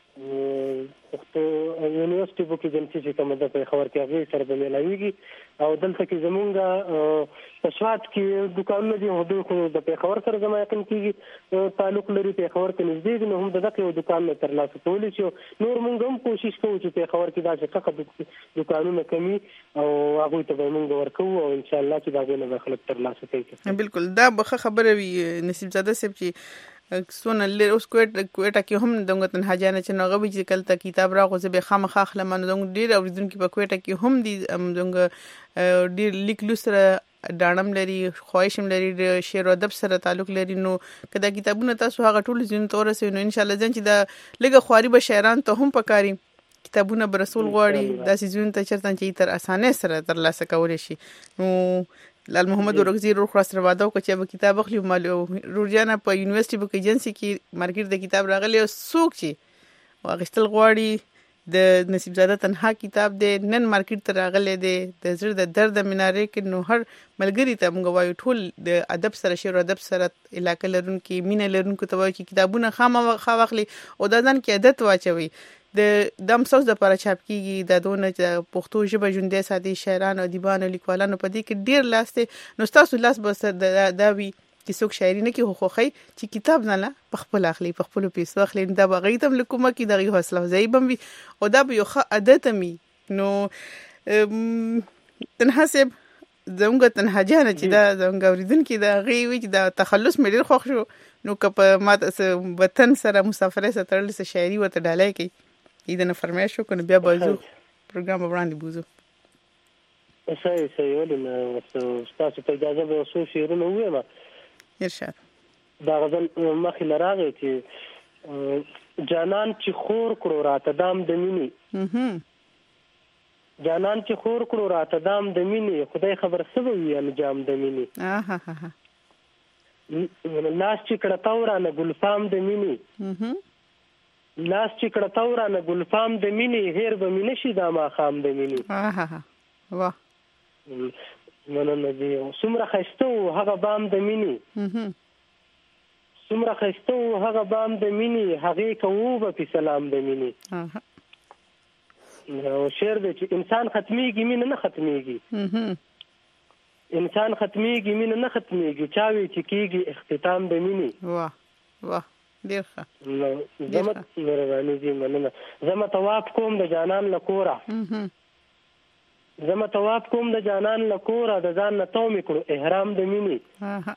پښتو یونیورسيټي بوک ایجنسی چې کومه د پیښور کې هغه سره د ملایويږي او دلته کې زمونږ په سواد کې دکانونه دي هغه خو د پیښور سره زما یقین کېږي تعلق لري پیښور کې نږدې دي نو هم دغه یو دکان نه ترلاسه کولی شي نور موږ هم کوشش کوو چې پیښور کې دا څه دکانونه کمی او هغه ته به موږ ورکو او ان شاء الله چې دا به خلک ترلاسه کوي. بالکل دا به خبره وي نصیب زاده صاحب چې سونه لر اوس کوټ کوټه کې هم دغه تنها جانه چې نوغه به چې کله کتاب راغو زه به خامخا خلم نو دغه ډیر اوریدونکو په کوټه کې هم دي دغه ډیر لیک لسره دانم لري خواهشم لري شعر او ادب سره تعلق لري نو کدا کتابونه تاسو هغه ټول زین تور سه نو ان شاء الله ځن چې دا لګه خواري به شاعران ته هم پکاري کتابونه برسول غواړي دا سيزون ته چرته چې تر اسانه سره تر لاسه کول شي نو لال محمد ورغزي روح خلاص رواده او چې به کتاب اخلي مالو روزانه په یونیورسيټي بوک ایجنسی کې مارکیټ د کتاب راغلی او سوق چې واغشتل غواړي د نصیب زاده تنها کتاب دی نن مارکیټ ته راغلی دی د زړه د درد مینارې کې نو هر ملګری ته موږ وایو ټول د ادب سره شعر ادب سره علاقه لرونکي مینه لرونکو ته وایي چې کتابونه خامخا واخلي او دا ځان کې عادت واچوي د دم سوس د لپاره چاپ کیږي د دونه چې پښتو ژبه ژوندۍ ساتي شاعرانو ادیبانو لیکوالانو په دې کې ډیر لاس ته نو تاسو لاس به دا وی چې څوک شاعري نه کوي خو خوخی چې کتاب نه په خپل اخلي په خپل پیسو اخلي دا به غیتم لکومه کې دغه حوصله ځای بم وي او دا به یو ښه عادت مي نو تنها سب زموږ تنها جانه چې دا زموږ اوریدونکو دا غي وي چې دا تخلص مې ډیر خوښ شو نو که ماته وطن سره مسافرې سره تړل سره شاعري ورته ډالای کی اذا نه فرمایش وکړو بیا بازو پروګرام وړاندې بوزو. صحیح صحیح ولنه تاسو په اجازه به وسو شعرونه وایم ارشاد دا غزل مخې لراغی چې جانان چې خور کړو راته دام د مینې جانان چې خور کړو راته دام د مینې خدای خبر څه وي انجام د مینې اها ها لاس چې کړه تورانه ګلفام د مینې لاس چې کړه تورانه ګلفام د مینې هیر به مینه شي دا ما خام د مینې اها ها واه مننه دی څومره ښایسته و هغه بام د مینې څومره ښایسته و هغه بام د مینې هغې کوو به پې سلام د مینې او شعر دی چې انسان ختمیږي مینه نه ختمیږي انسان ختمیږي مینه نه ختمیږي چا وی چې کېږي اختتام د مینې واه واه ډیر ښه زما مهرباني دي مننه زما طواف کوم د جانان له کوره زما طواف کوم د جانان له کوره د ځان نه تو مې کړو احرام د مینې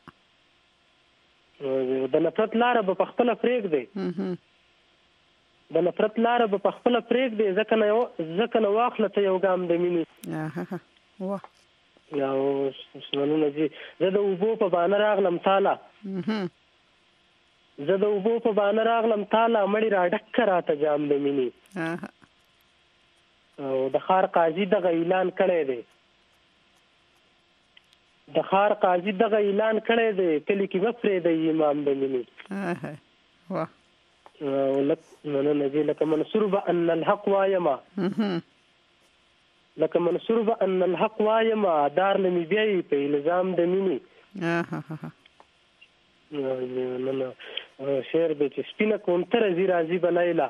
د نفرت لاره به په خپله پرېږدی د نفرت لاره به په خپله پرېږدی ځکه نه واخله ته یو ګام د مینې او مننه دي زه د اوبو په بانه راغلم تاله زه د اوبو په بانه راغلم تاله مړی را ډکه راته جام د مینې او د ښار قاضي دغه اعلان کړی دی د ښار قاضي دغه اعلان کړی دی کلي کې مه پرېږدئ امام د مینې مننه دي لکه منصور به ان الحق وایما لکه منصور به ان الحق وایما دار نه مې بیایي په الزام د مینې نه نه شعر دی چې سپینه کونتره زی راځي به لیلا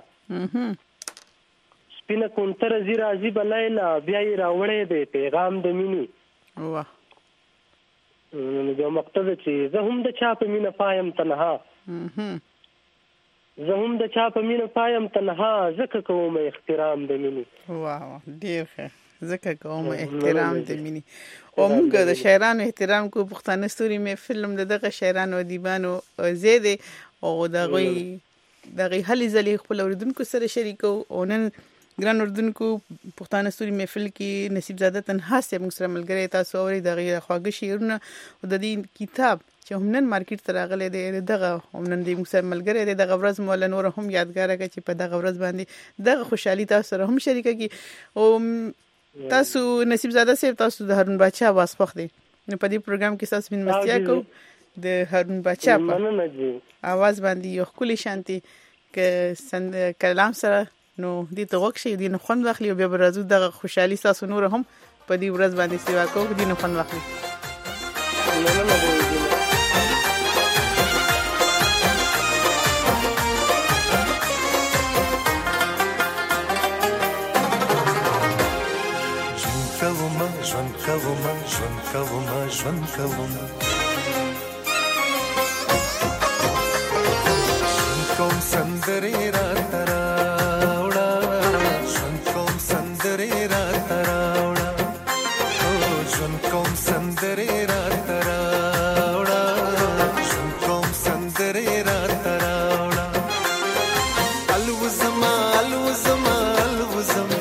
سپینه کونتره زی راځي به لیلا بیا یې راوړی دی پیغام د مینې واه یو مقصد چې زه هم د چا په مینه پایم تنها زه هم د چا په مینه پایم تنها ځکه کوم احترام د مینې واه ډیر ښه ځکه کوم احترام د مینې او موږ د شاعرانو احترام کو پښتانه ستوري مې فلم دغه شاعرانو ادیبانو زیاده او دغه دغه هلي ځلې خپل اوریدونکو سره شریکو او نن ګران اوریدونکو پښتانه ستوري محفل کې نصیب زاده تنها سره موږ سره ملګری تاسو اوري دغه خواږه شعرونه او د دې کتاب چې هم نن مارکیټ ته راغلی دی دغه هم نن د موږ سره ملګری دی دغه ورځ مولا نور هم یادګار کړه چې په دغه ورځ باندې دغه خوشحالي تاسو سره هم شریکه کی او تاسو نصیب زاده صاحب تاسو د هارون بادشاه आवाज خوښ دی نو په دې پروګرام کې تاسو من مستیا کو د هارون بادشاه په आवाज باندې یو خولي شانتي ک سند کلام سره نو دې ته وښه دې نه خوند واخلي او بیا برازو دغه خوشحالي تاسو نور هم په دې ورځ باندې سیوا کوو دې نه خوند واخلي ژوند کوم ژوند کوم ژوند کوم ژوند کوم سندرې را تراوړه ژوند کوم سندرې را تراوړه ژوند کوم سندرې را تراوړه ژوند کوم سندرې را تراوړه الوزما الوزما الوزما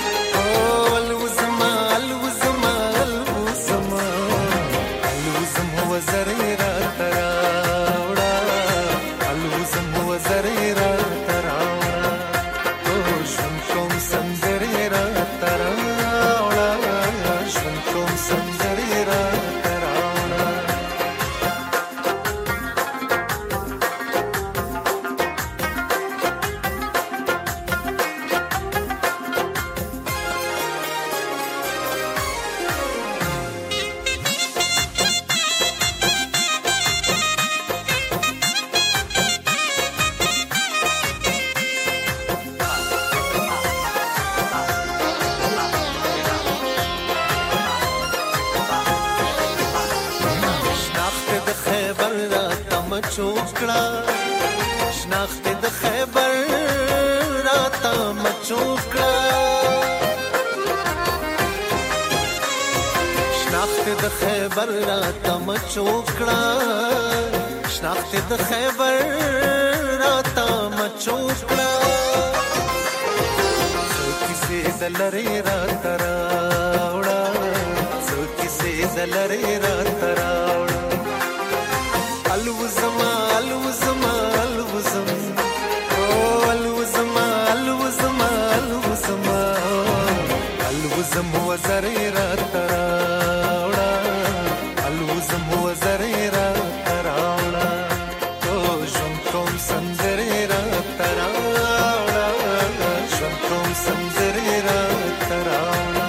چوکړه شناخت د خیبر راته مچوکړه شناخت د خیبر راته مچوکړه شناخت د خیبر راته مچوکړه څو کیسې د لرې راته راوړه څو کیسې د لرې راته راوړه الوزما الوزما الوزما او الوزما الوزما الوزما الوزما وزرې را تراوړه الوزما وزرې را تراوړه او ژوند کوم سندرې را تراوړه ژوند کوم سندرې را تراوړه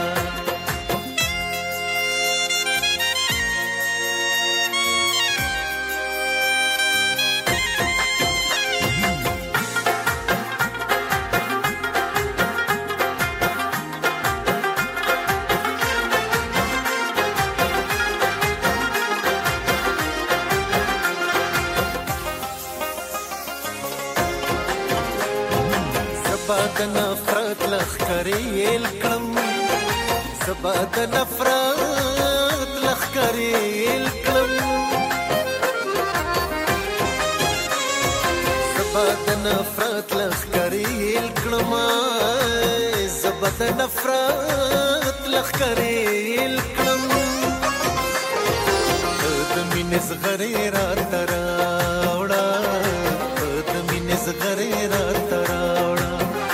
زباد نفرت لخکری الکلم زباد نفرت لخکری الکلم زباد نفرت لخکری الکلم زباد نفرت لخکری الکلم د مینې زغری را تراوړه د مینې زغری را تراوړه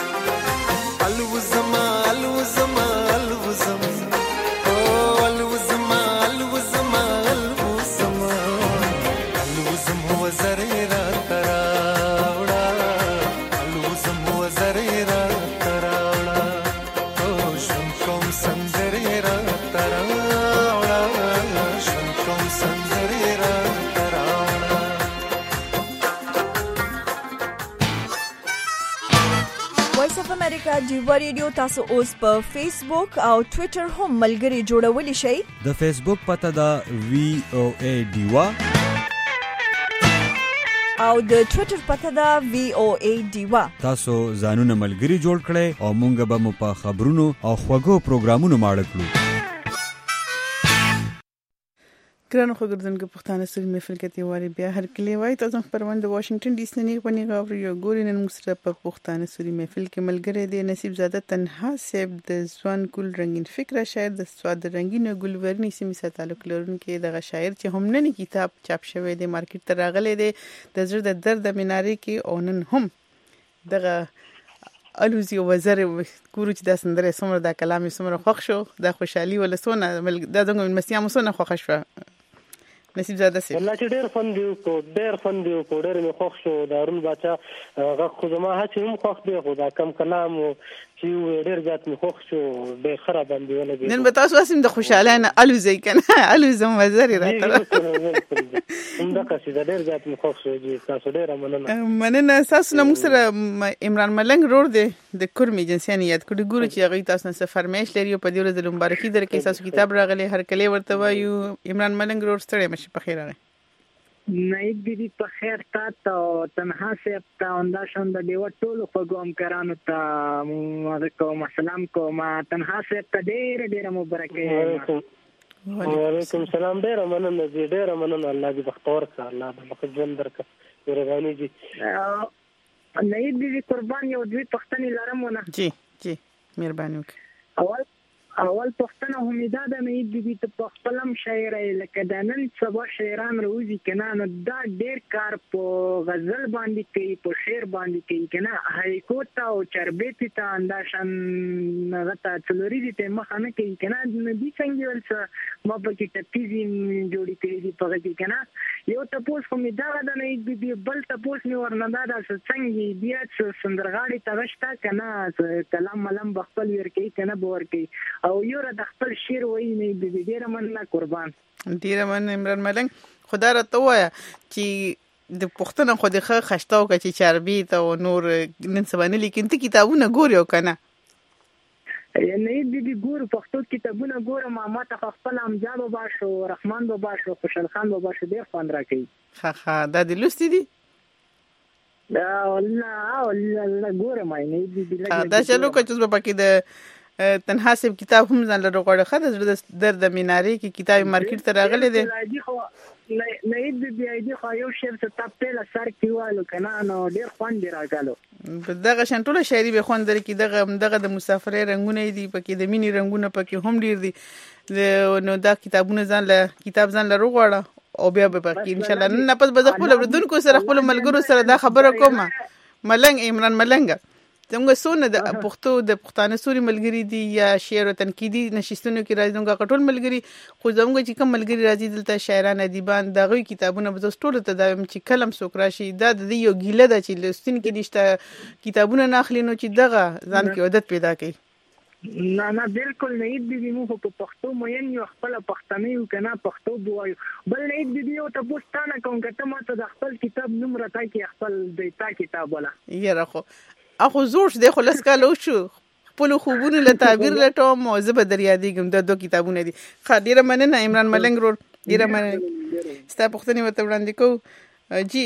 الوزما الوزما الوزما او الوزما الوزما الوزما الوزما وزرې را تراوړه الوزما وزرې را تراوړه او ژوند کوم سندرې را تراوړه ژوند کوم سندرې را تراوړه وایس اف امریکا ډیوا ریډیو تاسو اوس په فیسبوک او ټوئیټر هم ملګري جوړولی شئ. د فیسبوک پته دا وی او ای ډیوا او د ټوئیټر پته دا وی او ای ډیوا. تاسو ځانونه ملګري جوړ کړئ او مونږ به مو په خبرونو او خوږو پروګرامونو ماړه کړو. ګرانو خبردونکو پښتانه سره محفل کې تیواري بیا هر کلی وای تاسو پروند د واشنگټن ډي سي نه پنی غوړي یو ګوري نن موږ سره په پښتانه سره محفل کې ملګری دی نصیب زاده تنها صاحب د ځوان کول رنگین فکر شاعر د سواد رنگین ګلورنی سیمې سره تعلق لرونکي دغه شاعر چې هم نن کتاب چاپ شوی دی مارکیټ ته راغلی دی د زړه د درد مینارې کې او نن هم دغه الوزي وزر کورو چې د سندره سمره د کلام سمره خوښ شو د خوشحالي ولسونه د دغه مسیامو سونه خوښ شو نصیب زاده سي والله چې ډېر فن دی کو ډېر فن دی کو ډېر مې خوښ شو دارون بچا غ خو زما هڅه هم خوښ دی خو دا کم کلام چې ډېر زیات مې خوښ شو، ډېر ښه راباندې ولګېد. نن به تاسو اسیم د خوشحالۍ نه الوځئ که نه؟ الوځم وزرې راته همدقسې ده، ډېر زیات مې خوښ شو جي. تاسو ډېره مننه. مننه. ستاسو نه موږ سره عمران ملنګ رور دی د کرم ایجنسیانې یاد کړي. ګورو چې هغوی تاسو نه څه فرمایش لري او په دې ورځ د مبارکي درکوي. ستاسو کتاب راغلی هر کلی ورته وایو. عمران ملنګ رور ستړی مه شي، په خیر راغی. نایب دیدی په خیر تا ته تنها صاحب ته همداشان د ډیوه ټولو خوږو همکارانو ته کوم سلام کوم. تنها صاحب ته ډېره ډېره مبارکي. وعلیکم سلام. ډېره مننه جي، ډېره مننه. الله دې بختور کړه، الله دې مخ ژوند درکړه. مهرباني جي. نایب دیدی قربان یو دوی پښتنې لرم ونه. جی جی مهرباني وکړه. اول اول پښتنه همیدا ده نایب دیدی ته په خپلم شاعرۍ لکه د نن سبا شاعران راوځي که نه، نو دا ډېر کار په غزل باندې کوي، په شعر باندې کوي که نه. هایکو ته او چربیتې ته همداشان هغه ته څلوریزې ته مخه نه کوي که نه. نو دوی څنګه ویل څه ما پکې ټپیزې جوړې کړي دي په هغه کې که نه. یو تپوس خو مې دغه ده نایب دیدي، بل تپوس مې ورنه دا ده څنګه بیا څه سندرغاړي ته شته که نه، کلام ملم به خپل ورکوي که نه به ورکوي. او یو را د خپل شعر وایي نایب دیدي. ډېره مننه قربان. ډېره مننه عمران ملنګ. خو دا راته ووایه چې د پښتنه خو دې ښه خشته وکړه چې چاربیت او نور نن سبا نه لیکن ته کتابونه ګورې او که نه؟ نایب دیدي ګورو، پښتو کتابونه ګورم. ما ته خپل حمزه بابا شو، رحمان بابا شو، خوشحال خان بابا شو، ډېر خوند راکوي. ښه ښه. دا دې لوستي دي؟ نه ګورم نایب دیدي. دا چلو که چې اوس به پکې د تنها صاحب کتاب هم ځان لره غواړي. ښه د زړه د درد د مینارې کې کتاب مارکیټ ته راغلی دی. نایب دیدي ایدي خو یو شعر څه تا پیله سر کې وویلو که نه، نو ډېر خوند یې راکلو. دغه شان ټوله شاعري به خوند درکړي. دغه دغه د مسافرۍ رنګونه دي پکې، د مینې رنګونه پکې هم ډېر دي. نو دا کتابونه ځان له کتاب ځان لره وغواړه او بیا به پکې انشاءالله نن نه پس به زه خپلو اورېدونکو سره خپلو ملګرو سره دا خبره کوم. ملنګ عمران ملنګه زموږ څونه د پښتو د پښتانه سوري ملګري دي یا شعر او تنقیدي نشستونو کې راځي، زموږ ټول ملګري. خو زموږ چې کوم ملګري راځي دلته شاعران ادیبان د هغوی کتابونه به زه ټولو ته دا وایم چې کله هم څوک راشي دا د دې یو ګیله ده چې لوستونکي نشته کتابونه نه اخلي، نو چې دغه ځان کې عادت پیدا کوي. نه نه بالکل نایب دیدي موږ په پښتو مین یو، خپله پښتانه یو که نه پښتو به وایو. بل نایب دیدي یو تپوس تا نه کوم که ته ما ته د خپل کتاب نوم راته کړې، خپل د تا کتاب والا. یاره خو اخو زوړ دی، خو لس کاله وشو، خپلو خوبونو له تعبیر لټوم او زه به در یادېږم. دا دوه کتابونه دي. ښه ډېره مننه عمران ملنګ رور، ډېره مننه. ستا پوښتنې ورته وړاندې کوو. جی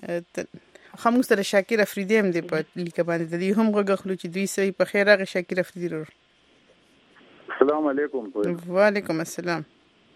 ښه موږ سره شاکر افریدي هم دی په لیکه باندې، د دې هم غږ اخلو چې دوی صحیح په خیر راغی. شاکر افریدي رور السلام علیکم. وعلیکم السلام.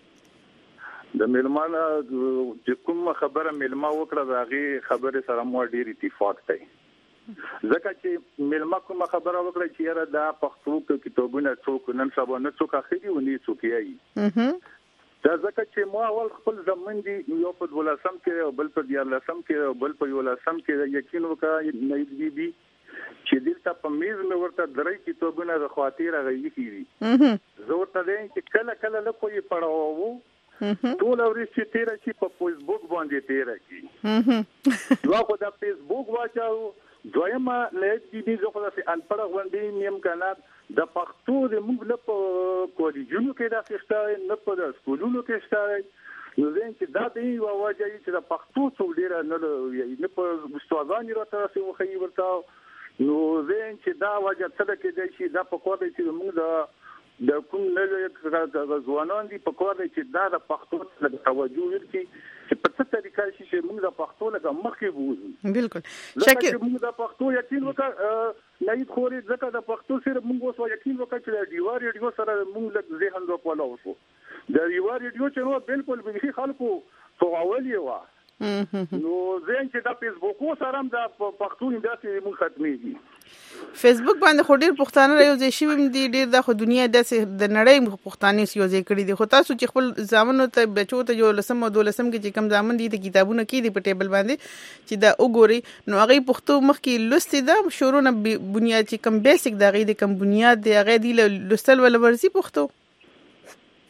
د میلمانه چې کوم خبره میلمه وکړه د هغې خبرې سره مو ډېر اتفاق دی، ځکه چې میلمه کومه خبره وکړه چې یاره دا پښتو کتابونه څوک نن سبا نه څوک اخلي او نه څوک یایي. دا ځکه چې ما اول خپل زمن دي یو په دولسم کې او بل په دیارلسم کې او بل په یولسم کې یقین وکړه نایب دیدي چې دلته په میز مې ورته درې کتابونه د خاطر هغه ایښي دي. زه ورته وایم چې کله کله لږ یې پړاوو ټول ورځ چې تېره شي په فیسبوک باندې تېره کړي. یوه خو د فیسبوک واچوو، دویمه نایب دیدي زه خو داسې انپړه غوندې یم که نه د پښتو د موږ نه په کالجونو کې داسې شته نه په سکولونو کې شته. نو زه چې دا د یوه وجه وي چې د پښتو څوک ډېره نه نه په استادان یې راته داسې وښیي ورته. نو زه چې دا وجه څه ده کېدای شي دا په کار دی چې موږ د د کوم نوي ځوانان دي په کار دی چې دا د پښتو ته توجه وکړي چې په څه طریقه شي چې موږ د پښتو لکه مخکې بوځو. بالکل شاکر موږ د پښتو یقین وکړه نایب خوري ځکه د پښتو سره موږ اوس یقین وکړه چې د ډیوا ریډیو سره موږ لږ ذهن راکولا وشو. د ډیوا ریډیو چې نو بالکل به خلکو فعال یو نو زين چې د فیسبوک سره هم د پښتو انداسې مون ختميږي. فیسبوک باندې خو ډیر پښتانه یو ځای شوی دي، ډیر د خو دنیا د د نړۍ پښتانه یو ځای کړی دي. خو تاسو چې خپل ځامنو ته بچو ته یو لسم او دولسم کې چې کم ځامن دي د کتابونو کې دي په ټیبل باندې چې دا وګوري نو هغه پښتو مخکې لوستي دا شروع نه بنیاد چې کم بیسیک دا غي د کم بنیاد دی هغه دی لوستل ول ورزي پښتو.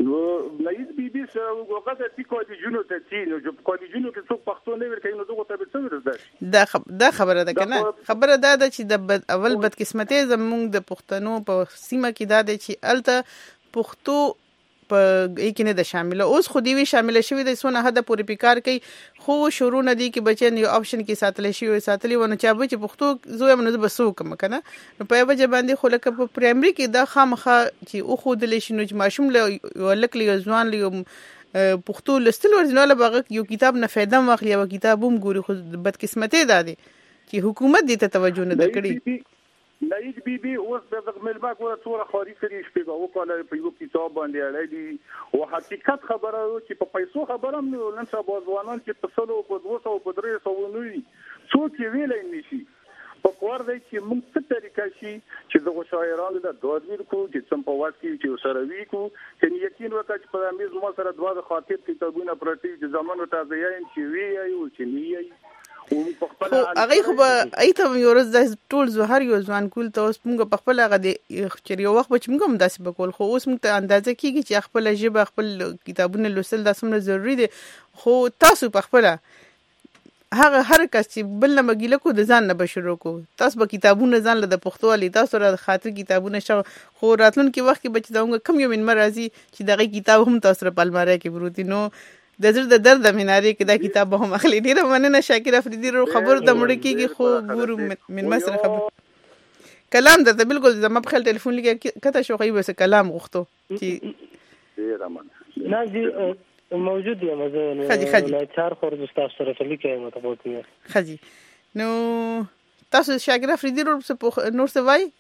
نو نایز بي بي سره وګورئ چې کالجونو ته چې نو چې کالجونو کې څوک پښتو نه ورکوي نو دغه ته به څه ورزده دا خب... دا خبره ده کنه خبره ده چې د بد... اول بدقسمتي زمونږ د پښتنو په سیمه کې دا ده چې الته پښتو په کې نه د شامل اوس خو دی وی شامل شوی د سونه حد پورې پکار کوي خو شروع نه دی کې بچن یو اپشن کې ساتل شي او ساتلی ونه چا به چې پښتو زوی منو بسو کوم کنه نو په وجه باندې خو لکه په پرایمري کې دا خامخه چې او خو د لشي نو چې ماشوم له لکلی ځوان له پښتو لستل ورزناله باغ یو کتاب نه فائدہ واخلي او کتاب هم ګوري خو بدقسمتي ده دي چې حکومت دې ته توجه نه کړي نایج بی بی اوس د ملما کوله څوره خاري کړی شپږ او کله په یو کتاب باندې اړای دي او حقیقت خبره چې په پیسو خبره هم نن سبا ځوانان چې په سلو په دوه سو په درې سو نوي څوک ویلای نشي په کور دی چې موږ څه طریقه شي چې دغه شاعرانو د دوادویر کو چې څم په واس کې چې سره وی کو چې یقین وکړي چې په امیز مو سره دوا د خاطر کتابونه پرتی چې زمانو تازه یې چې وی ایو چې نی ای خو هغه خو به ایته یو ورځ د ټول زهر یو ځوان کول ته اوس موږ په خپل هغه د چریو وخت بچ موږ هم داسې بکول خو اوس موږ ته اندازه کیږي چې خپل ژبه خپل کتابونه لوستل د سمره ضروری دي خو تاسو په خپل هغه هر کس چې بل نه مګیله کو د ځان نه بشرو کو تاسو به کتابونه ځان له د پښتو علي تاسو را خاطر کتابونه شو خو راتلون کې وخت کې بچ داونګ کم یو من مرضی چې دغه کتاب هم تاسو په الماره کې بروتي نو د زړه د درد میناري کې دا کتاب به هم اخلي ډیره مننه شاکر افریدي رو خبر د مړ کېږي خو ګورو من مصر خبر کلام درته بالکل زما په خپل ټلیفون لګي کته شو خو بس کلام غوښتو چې ډیره مننه نه جی موجود یم زه خدي خدي نه چار خور د تاسو سره لیکه متفاوت خدي نو تاسو شاکر افریدي رو نور څه وای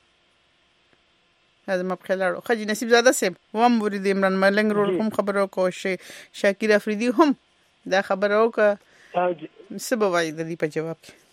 هذا ما بخلاړو خجی نصیب زاده سیم وام ورید عمران ملنګ رو هم خبرو کو شي شاکر افریدي هم دا خبرو کا سبا وای د دې په جواب کې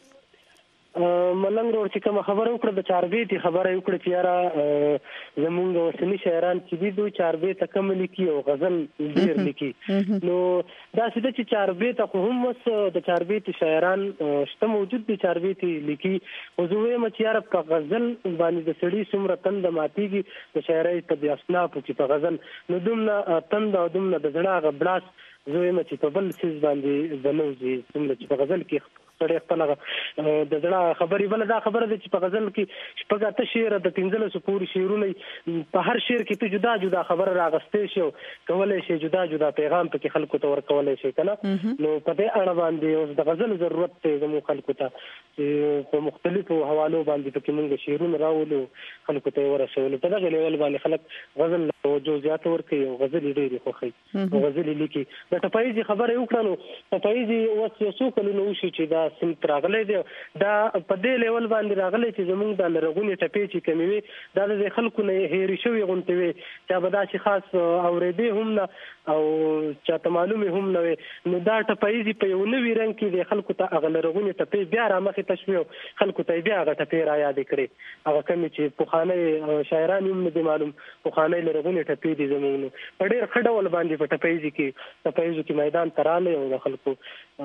ملنګ رو چې کوم خبره وکړه د چاربېتی خبره وکړه چې یاره زمونږ وسنی شاعران چې دي دوی چاربېت کم لیکي او غزل ډیر لیکي نو دا څه چې چاربېت خو هم وس د چاربېت شاعران شته موجود دي چاربېت لیکي او زه وایم چې یاره په غزل باندې د سړي څومره تند ماتيږي د شاعرۍ په اسنا په چې په غزل نو دومره تند او دومره د زړه غبلاس زه وایم چې په بل څه باندې بنوځي څومره چې په غزل کې سړی خپل د زړه خبرې بل دا خبره ده چې په غزل کې شپږ اته شعر د پنځلس پورې شعرونه په هر شعر کې ته جدا جدا خبره راغستې شو کولای شي جدا جدا پیغام پکې خلکو ته ورکولای شي کنه نو په دې اړه باندې اوس د غزل ضرورت ته زمو خلکو ته په مختلفو حوالو باندې پکې موږ شعرونه راولو خلکو ته ورسول په دغه لیول باندې خلک غزل توجه زیات ورکوي او غزل ډېری خوښي او غزل لیکي د ټپایزي خبره وکړو ټپایزي اوس یو څو کلونه وشي چې دا سمت راغلی دی دا په دې لیول باندې راغلی چې زمونږ د لرغونې ټپې چې کمی وي دا د خلکو نه هېرې شوي غونټې وي چا به داسې خاص اورېدې هم نه او چاته معلومې هم نه وي نو دا ټپایزي په یو نوي رنګ کې د خلکو ته هغه لرغونې ټپې بیا رامخې ته شوې او خلکو ته بیا هغه ټپې را یادې کړې هغه کمې چې پخوانی شاعران هم نه دي معلوم پخوانی لرغونې ټپې دي زمونږ نو په ډېر ښه ډول باندې په ټپایزي کې ټپایزو کې میدان ته راغلی او د خلکو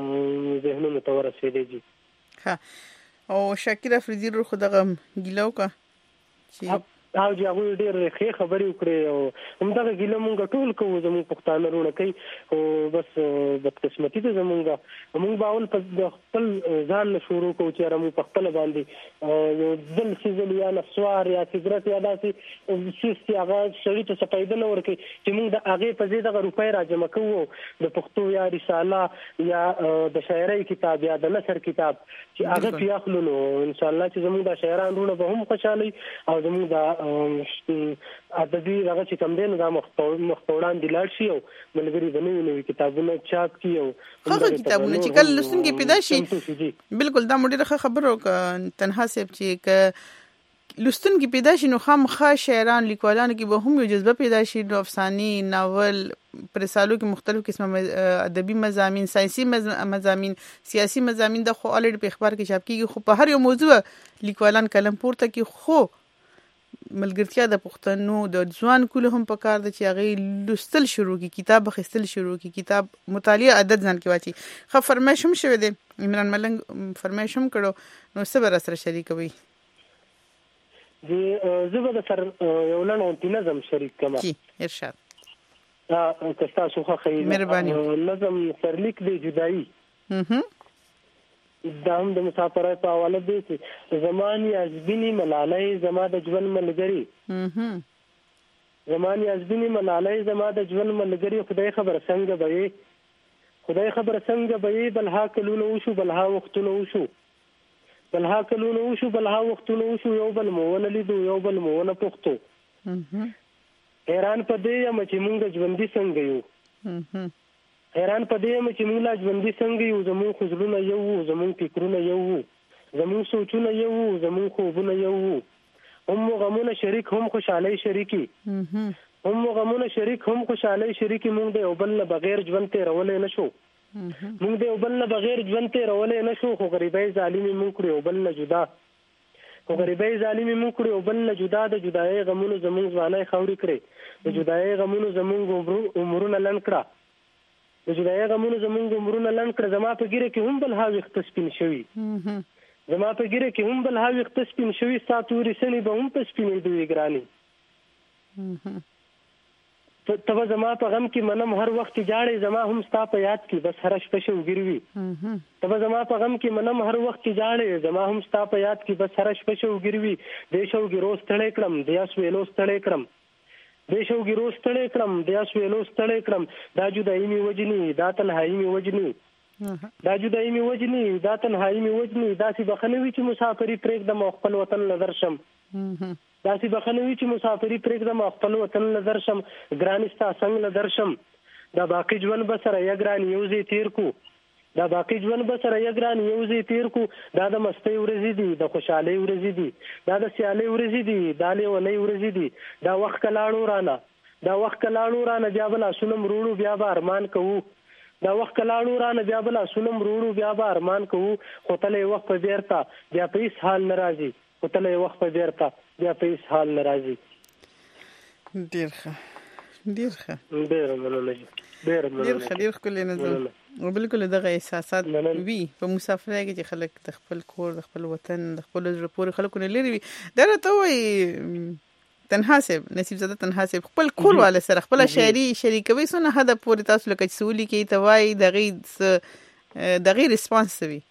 ذهنونو ته ورسېدی جی ها او شاکر افریدي رو خو دغه ګیلو کا چې او جی هغه ډېر ښه خبرې وکړې او همدغه ګیله مونږ ټول کوو زموږ پښتانه رونه کوي او بس بدقسمتي ده زمونږ مونږ به اول په خپل ځان نه شروع کوو چې موږ په خپل باندې یو ځل سیزل یا نسوار یا سګرټ یا داسې سیستي هغه سړي ته څه فایده نه ورکوي چې موږ د هغې په ځای دغه روپۍ راجمع کوو د پښتو یا رساله یا د شاعرۍ کتاب یا د نثر کتاب چې هغه پې اخلو نو انشاءالله چې زموږ د شاعران رونه به هم خوشحالوي او زموږ د ادبي هغه چې کوم دی نو دا مخپوړان دي لاړ شي او ملګري د نوي نوي کتابونه چاپ کړي او هغه کتابونه چې کله لوستونکي پیدا شي بالکل دا مو ډېره ښه خبره وکړه تنها صاحب چې که لوستونکي پیدا شي نو خامخا شاعران لیکوالانو کې به هم یو جذبه پیدا شي نو افسانې ناول پر رسالو کې مختلف قسمه ادبي مضامین ساينسي مضامین سیاسي مضامین د خو الریډي په اخبار کې چاپ کیږي خو په هر یو موضوع لیکوالان کلم پورته کوي خو ملګرتیا د پښتنو د ځوان کول هم په کار د چې هغه لوستل شروع کی کتاب خستل شروع کی کتاب مطالعه عادت ځان کې واچي خو فرمایش هم شوه دی عمران ملنګ فرمایش هم کړو نو صبر سره شریکوي دی زه به سر یو لنډ نظم شریک کما کی ارشاد ها کستا سوخه خیر مهرباني نظم سرلیک دی جدائی هم دا هم د مسافرای په حواله دی چې زمانی ازبینی ملالای زما د ژوند ملګری هم زمانی ازبینی ملالای زما د ژوند ملګری خدای خبر څنګه به خدای خبر څنګه به بلها کلونه وشو بلها وختونه وشو بلها کلونه وشو بلها وختونه وشو یو بل مون لیدو یو بل مون پختو حیران پدې یم چې مونږ ژوندۍ څنګه یو حیران پدې یم چې مونږ ژوندۍ څنګه یو زموږ خزلونه یو زموږ فکرونه یو زموږ سوچونه یو زموږ خوبونه یو هم غمونه شریک هم خوشحالي شریکی هم غمونه شریک هم خوشحالي شریکی مونږ د یو بل نه بغیر ژوند تیرولې نشو مونږ د یو بل نه بغیر ژوند تیرولې نشو خو غریبۍ ظالمي مونږ کړو یو بل نه جدا خو غریبۍ ظالمي مونږ کړو یو بل نه جدا د جدایي غمونو زمونږ ځواني خوري کړې د جدایي غمونو زمونږ عمرونه لنډ کړه د جدایي غمونو زمونږ عمرونه لنډ کړه زما په ګیره کې هم بل هاوي ختصپین شوی زما په ګیره کې هم بل هاوي ختصپین شوی ساتوري سني به هم په سپینې دوی ګراني ته زما په غم کې منم هر وخت جاړې زما هم ستا په یاد کې بس هر شپه شو ګروي ته زما په غم کې منم هر وخت جاړې زما هم ستا په یاد کې بس هر شپه شو ګروي دې شو ګروس تړې کړم دیا سویلو ستړې کړم دې شو ګروس تړې کړم دیا سویلو ستړې کړم دا جدایي می وجني دا تنهایی می وجني دا جدایي می وجني دا تنهایی می وجني دا سي بخنوي چې مسافری پرېږدم او خپل وطن نظر شم دا سي بخنوي چې مسافری پرېږدم او خپل وطن نظر شم ګرانستا څنګه نظر شم دا باقي ژوند به سره یا ګران یوځي تیر کو دا باقي ژوند به سره یا ګران یوځي تیر کو دا د مستۍ ورځې دي د خوشحالۍ ورځې دي دا د سیالۍ ورځې دي دا لیونۍ ورځې دي دا وخت کلاړو رانه دا وخت کلاړو رانه بیا بل سنم روړو بیا به ارمان کوو دا وخت کلاړو رانه بیا بل سنم روړو بیا به ارمان کوو خو تلې وخت په بیرته بیا په هیڅ حال ناراضي خو تلې وخت په بیرته بیا په هیڅ حال ناراضي ډیر ښه ډیر ښه ډیر مننه ډیر مننه ډیر ښه ډیر ښکلی نظم او بالکل دغه احساسات وي په مسافرۍ کې چې خلک د خپل کور د خپل وطن د خپل زړه پورې خلکو نه لري وي دا راته وایي تنها صاحب نصیب زاده تنها صاحب خپل کور والا سره خپل شاعري شریکوي څونه حد پورې تاسو لکه سولي کې توای دغه دغه ریسپانس وي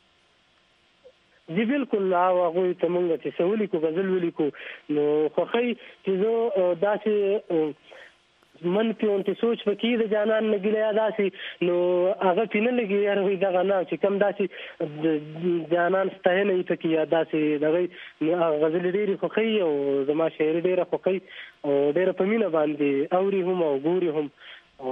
جی بالکل هغه ته مونږ چې سولي کو غزل ولیکو نو خوخی چې زه داسې من پیون ته سوچ وکړي د جانان نګلیا داسې نو هغه پینه لګي یار وي دغه نه چې کم داسې جانان ستاینه یې پکې یا داسې دغه غزل ډېری خوخی او زما شعر ډېره خوخی او ډېره په مینه باندې اوري هم او ګوري هم او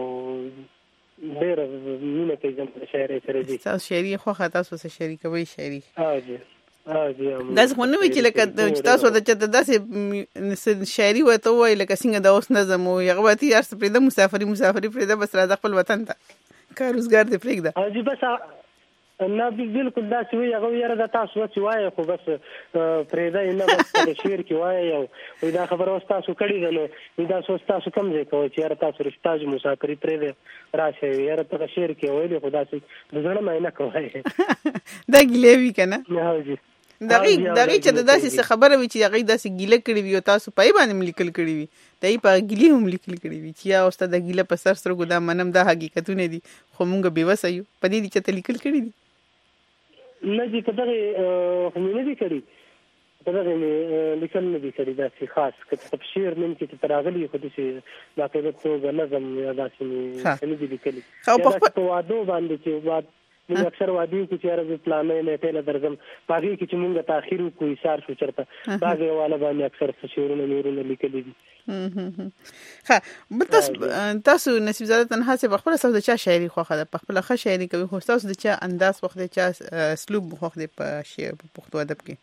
ډېره مینه کوي زما شاعر سره دي تاسو شعري خوخه تاسو سره شریکوي شعري ها جی دا څنګه نو چې لکه تاسو د چته داسې شاعري وته وای لکه څنګه د اوس نظم او هغه وتی یار څه پرېده مسافری مسافری پرېده بس را د خپل وطن ته کار روزګار دې پرېږده ها جی بس نه بالکل دا چې وي هغه یاره د تاسو وڅ وای خو بس پرېده نه بس د شعر کې وای او دا خبره واست تاسو کړی ده دا سوچ تاسو کم ځای کوي چې یاره تاسو رښتاج مسافری پرېده راشي یاره په شعر کې وایي خدا سي د زړه مې نه کوي دا ګلوي کنه نه جی دغه دغه چې د داسې خبره وي چې هغه داسې ګیله کړی وي او تاسو پای باندې ملیکل کړی وي دای په ګیله هم لیکل کړی وي چې یا اوسته د ګیله په سر سره ګدا منم دا حقیقتونه دي خو مونږ به وسایو په دې چې ته لیکل کړی دي نه جی په دغه هم نه دي کړی په دغه لیکل نه دي کړی دا خاص کته په شعر نن کې تراغلی خو دې دا په توګه نظم یا داسې نه دي لیکلي خو په وادو باندې چې واد موږ اکثر وادي کې چې راځي پلانې نه ټیله درځم باقي کې چې موږ تاخير کوی سار شو چرته باغه والا باندې اکثر شعرونه نورونه لیکلي دي ها بس تاسو نصیب زاده تنها څه خپل تاسو د چا شاعري خوخه ده خپل ښه شاعري کوي خو تاسو د چا انداز خوخه ده چا اسلوب خوخه ده په شعر په پښتو ادب کې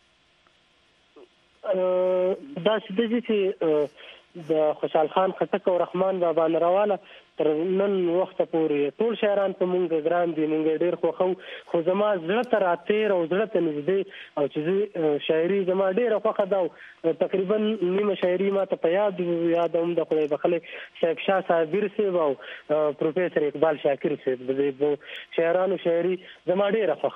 دا چې چې د خوشحال خان خټک او رحمان بابا نراواله تر نن وخت پورې ټول شاعران په مونږ ګران دي مونږ ډېر خوښو خو زما زړه ته راتیر او زړه ته نږدې او چې شاعري زما ډېره خوښه ده تقریبا نیمه شاعري ما ته په یاد یاد هم د خدای بخښلي شیخ شاه صابر صاحب او پروفیسور اقبال شاکر صاحب د شاعرانو شاعري زما ډېره خوښه ده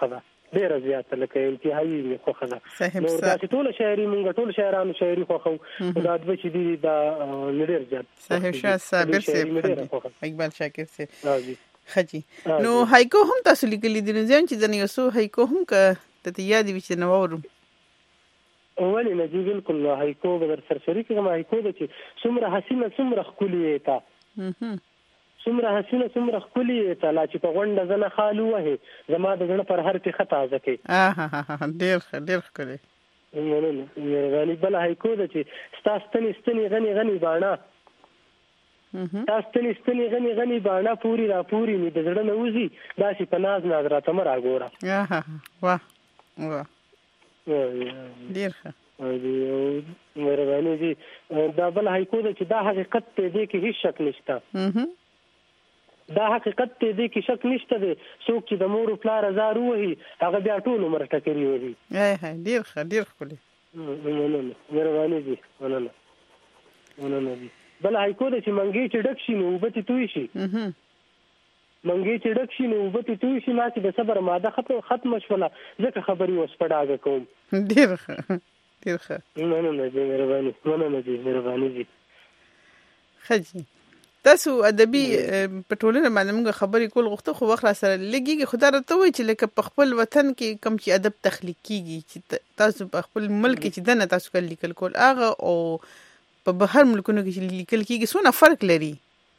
ډیره زیاته لکه انتهایی مې خوښه ده. نو داسې ټوله شاعري مونږ ټول شاعرانو شاعري خوښو، دا ادب چې دي دا ډېر زیات. صحیح شاه صابر صاحب، اقبال شاکر صاحب خجی. نو هایکو هم تاسو لیکلي دي، نو ځم چې د یو څو هایکو هم که ته یاد وي چې نو اورم. ولې نه جی بالکل هایکو به در سره شریک کوم. هایکو د چې څومره حسینه څومره ښکلې تا څومره حسینه څومره ښکلې تا لا چې په غونډه زنه خالو وهې زما د زړه پر هر کې خطا ځکې. ډېر ښه ډېر ښکلی. مهرباني. بله هایکو ده چې ستا ستنې ستنې غني غني باڼه ستا ستنې ستنې غني غني باڼه پوري را پوري مې د زړه نه وځي داسې په ناز ناز راته مه راګوره. واه واه ډېر ښه. مهرباني جي. دا بل هایکو ده چې دا حقیقت ته دې کې هیڅ شک نشته. دا حقیقت ته دې کې شک نشته دی. څوک چې د مور او پلار زار وهي هغه بیا ټول عمر ټکري وهي. ډېر ښه ډېر ښکلی. مهرباني جي. مننه مننه جي. بل هایکو ده چې منګي چې ډک شي نو اوبه تې توی شي. منګي چې ډک شي نو اوبه تې توی شي. ما چې د صبر ماده ختمه شوله ځکه خبرې اوس په ډاګه کوم. ډېر ښه ډېر ښه. مننه جي. مهرباني مننه جي. مهرباني جي. ښه جي. تاسو ادبي په ټولنه باندې موږ خبرې کول غوښته، خو وخت را سره لګيږي. خدای راته وایي چې لکه په خپل وطن کې کم چې ادب تخلیق کیږي، چې تاسو په خپل ملک کې چې دنه تاسو کله لیکل کول هغه او په بهر ملکونو کې چې لیکل کیږي څونه فرق لري؟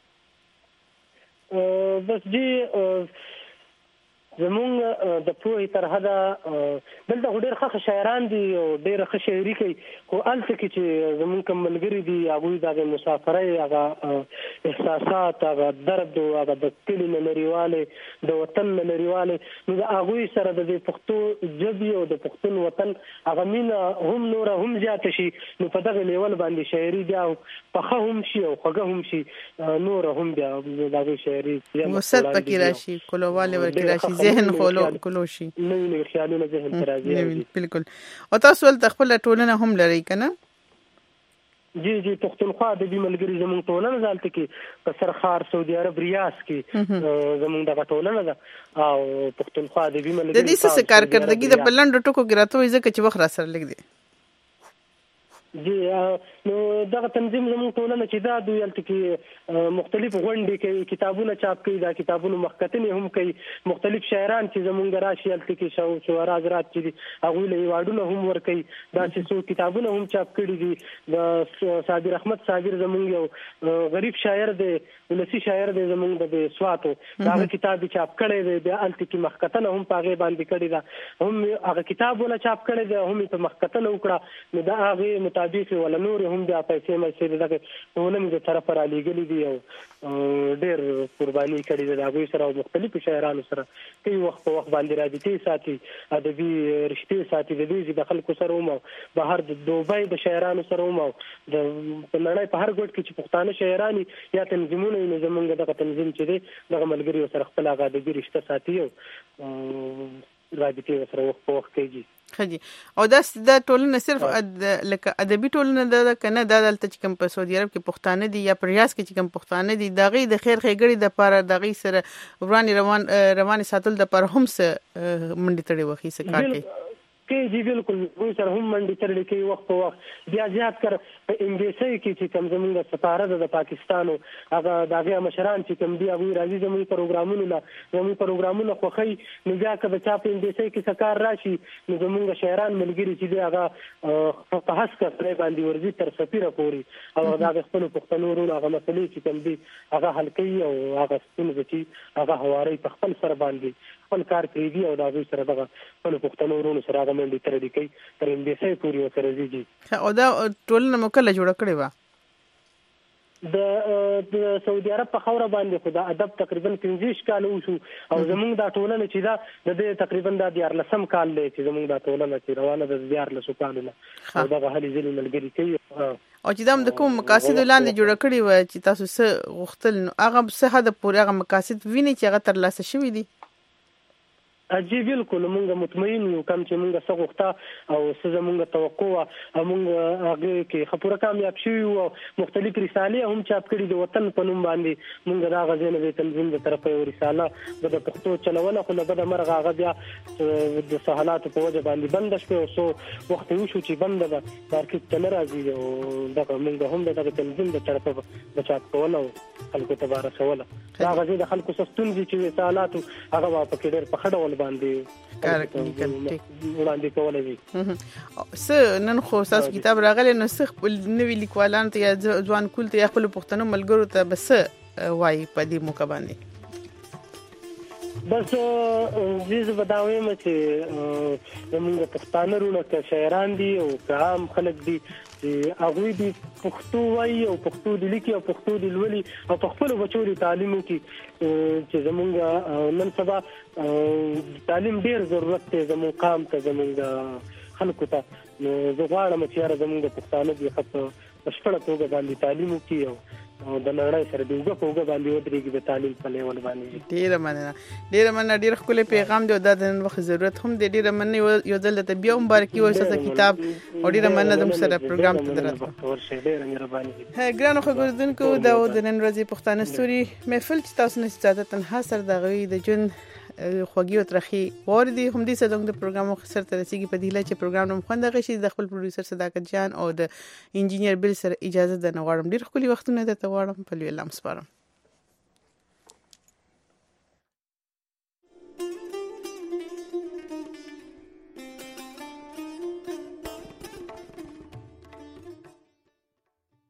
بس جی زمونږ د پوهې تر حده دلته ډېر ښه شاعران دي او ډېره ښه شاعري کوي، خو هلته کې چې زمونږ کوم ملګري دي هغوی د هغې مسافرۍ هغه احساسات هغه درد او هغه د کلي نه لرېوالی د وطن نه لرېوالی نو د هغوی سره د دې پښتو ژبې او د پښتون وطن هغه مینه هم نوره هم زیاته شي. نو په دغه لیول باندې شاعري بیا پخه هم شي او خوږه هم شي، نوره هم بیا د هغوی شاعري وسط پکې راشي، کلووالی ورکې راشي، ذهن خولو کلو شي، نوې نوې خیالونه ذهن ته راځي. بالکل. او تاسو ولته خپل ټولنه هم لرئ که نه؟ جی جی پښتونخوا ادبي ملګري زموږ ټولنه ده، هلته کې په سرخار سعودي عرب ریاض کې زموږ دغه ټولنه ده او پښتونخوا ادبي ملګري. د دې څه کارکردګي د په لنډو ټکو کې راته وایي ځکه چې وخت را سره لږ دی. جی نو دغه تنظیم زموږ ټولنه چې دا دوی هلته کې مختلف غونډې کوي، کتابونه چاپ کوي، دا کتابونو مخکتنې هم کوي، مختلف شاعران چې زموږ راشي هلته کې شعرا حضرات چې دي هغوی له ایوارډونه هم ورکوي. داسې څو کتابونه هم چاپ کړي دي. د صابر احمد صابر زموږ یو غریب شاعر دی، ولسي شاعر دی زموږ د سواتو، د هغه کتاب یې چاپ کړی دی، بیا هلته کې مخکتنه هم په هغې باندې کړې ده، هم هغه کتاب وله چاپ کړی دی، هم یې په مخکتنه وکړه. نو د هغې مطابق ولا نور هم بیا پیسې مېسې دغه ټولنې د طرفه رالیږلي دي او ډېر قرباني کړې ده د هغوی سره او مختلفو شاعرانو سره کوي، وخت په وخت باندې رابطې ساتي، ادبي رشتې ساتي د دوی د خلکو سره هم او بهر د دوبۍ د شاعرانو سره هم او د په نړۍ په هر ګوټ کې چې پښتانه شاعران یا تنظیمونه وي نو زموږ دغه تنظیم چې دی دغه ملګري ورسره خپل هغه ادبي رشته ساتي او رابطې ورسره وخت په وخت کوي. خجی. او دا د ټولنه صرف اد... لکه ادبي ټولنه ده کنه دا دلته چې کوم په سعودي عرب کې پښتانه دي یا په ریاض کې چې کوم پښتانه دي دغه د خیر ښېګړې د پاره دغه سره ورانی روان روان ساتل د پر هم څه منډي تړي وخی څه کار کوي کې جی بالکل وې سره هم منډي تړي کوي وخت په وخت بیا زیات کر په انګلیسي کې چې کوم زموږ سفارت د پاکستان او هغه دغه مشران چې کوم دی هغه راځي زموږ پروګرامونو لا زموږ پروګرامونو خوخی نو بیا کله چې په انګلیسي کې سکار راشي نو زموږ شاعران ملګری چې دی هغه په هڅه کوي باندې ورځي تر سفیره پوري او دا خپل پښتنو ورونو هغه مسلې چې کوم دی هغه حل کوي او هغه ستونزې چې هغه هواري په خپل سر باندې خپل کار کوي او دا غوښ سره دغه خپل پښتنو ورونو سره هغه منډي تر دې کوي تر انګلیسي پوري وسره زیږي. او دا ټولنه مکله جوړ کړې و د د سعودي عرب په خوره باندې خو دا ادب تقریبا پنځه کال وشو او زمونږ دا ټولنه چې دا د دې تقریبا د دیارلسم کال دی چې زمونږ دا ټولنه چې روانه د دیارلسو کالونه او دا هلي ځلې ملګری کوي او چې دا د کوم مقاصد لاندې جوړ کړی و چې تاسو څه غوښتل نو هغه څه حد پورې هغه مقاصد ویني چې هغه ترلاسه شوي دي. اجي بالکل مونږ مطمئن یو کوم چې مونږ څه غوښته او څه زمونږ توقع او مونږ هغه کې خپوره کامیاب شو او مختلف رسالې هم چاپ کړي د وطن په نوم باندې مونږ دا غزنه د تنظیم د طرفه یو رساله د پښتو چلونه خو له بده مرغه هغه بیا د سہالات په وجه باندې بند شو او سو وخت یو شو چې بند ده مارکیټ ته راځي او دا مونږ هم د تنظیم د طرفه د چاپ کولو خلکو ته بار رسوله دا غزي د خلکو سستونځي چې سہالات هغه په کې ډېر په خډه ول باندې کار کوي وړاندې کولای شي س نن خو تاسو کتاب راغلی نو څه خپل نوی لیکوالان ته یا ځوان کول ته خپل پښتنو ملګرو ته بس وای په دې موقع باندې بس زیز بداویم چې موږ پښتانه رونه کې شاعران دي او عام خلک دي چې هغه دي پښتو وایي او پښتو د لیکي او پښتو د لولي او په خپل بچو تعلیم کې چې زمونږ نن سبا تعلیم ډیر ضرورت دی زموږ قام ته زموږ خلکو ته نو زه غواړم چې زمونږ پښتانه دي خپل پښتو توګه باندې تعلیم وکړي او د نړۍ سره د وګړو په وګړو باندې ودرېږي د تعلیم په لیول باندې. ډیره مننه ډیره مننه ډیر ښکلی پیغام دی او دا د نن وخت ضرورت هم دی. ډیره مننه یو ځل ته بیا مبارکي وایو ستاسو کتاب او ډیره مننه د موږ سره پروګرام ته درته. ډیره مهرباني. ګرانو خبردونکو دا د نن ورځې پښتانه ستوري محفل چې تاسو نه ستاسو تنها سر د غوي د جون خوږی او ترخی وردی هم دې سره د پروګرام خسر ته رسیدي په دې لچ پروګرام نوم خوند غشي د خپل پروډوسر صداقت جان او د انجینیر بل سره اجازه د نغړم ډیر خولي وختونه د تواړم په لوی لمس پارم.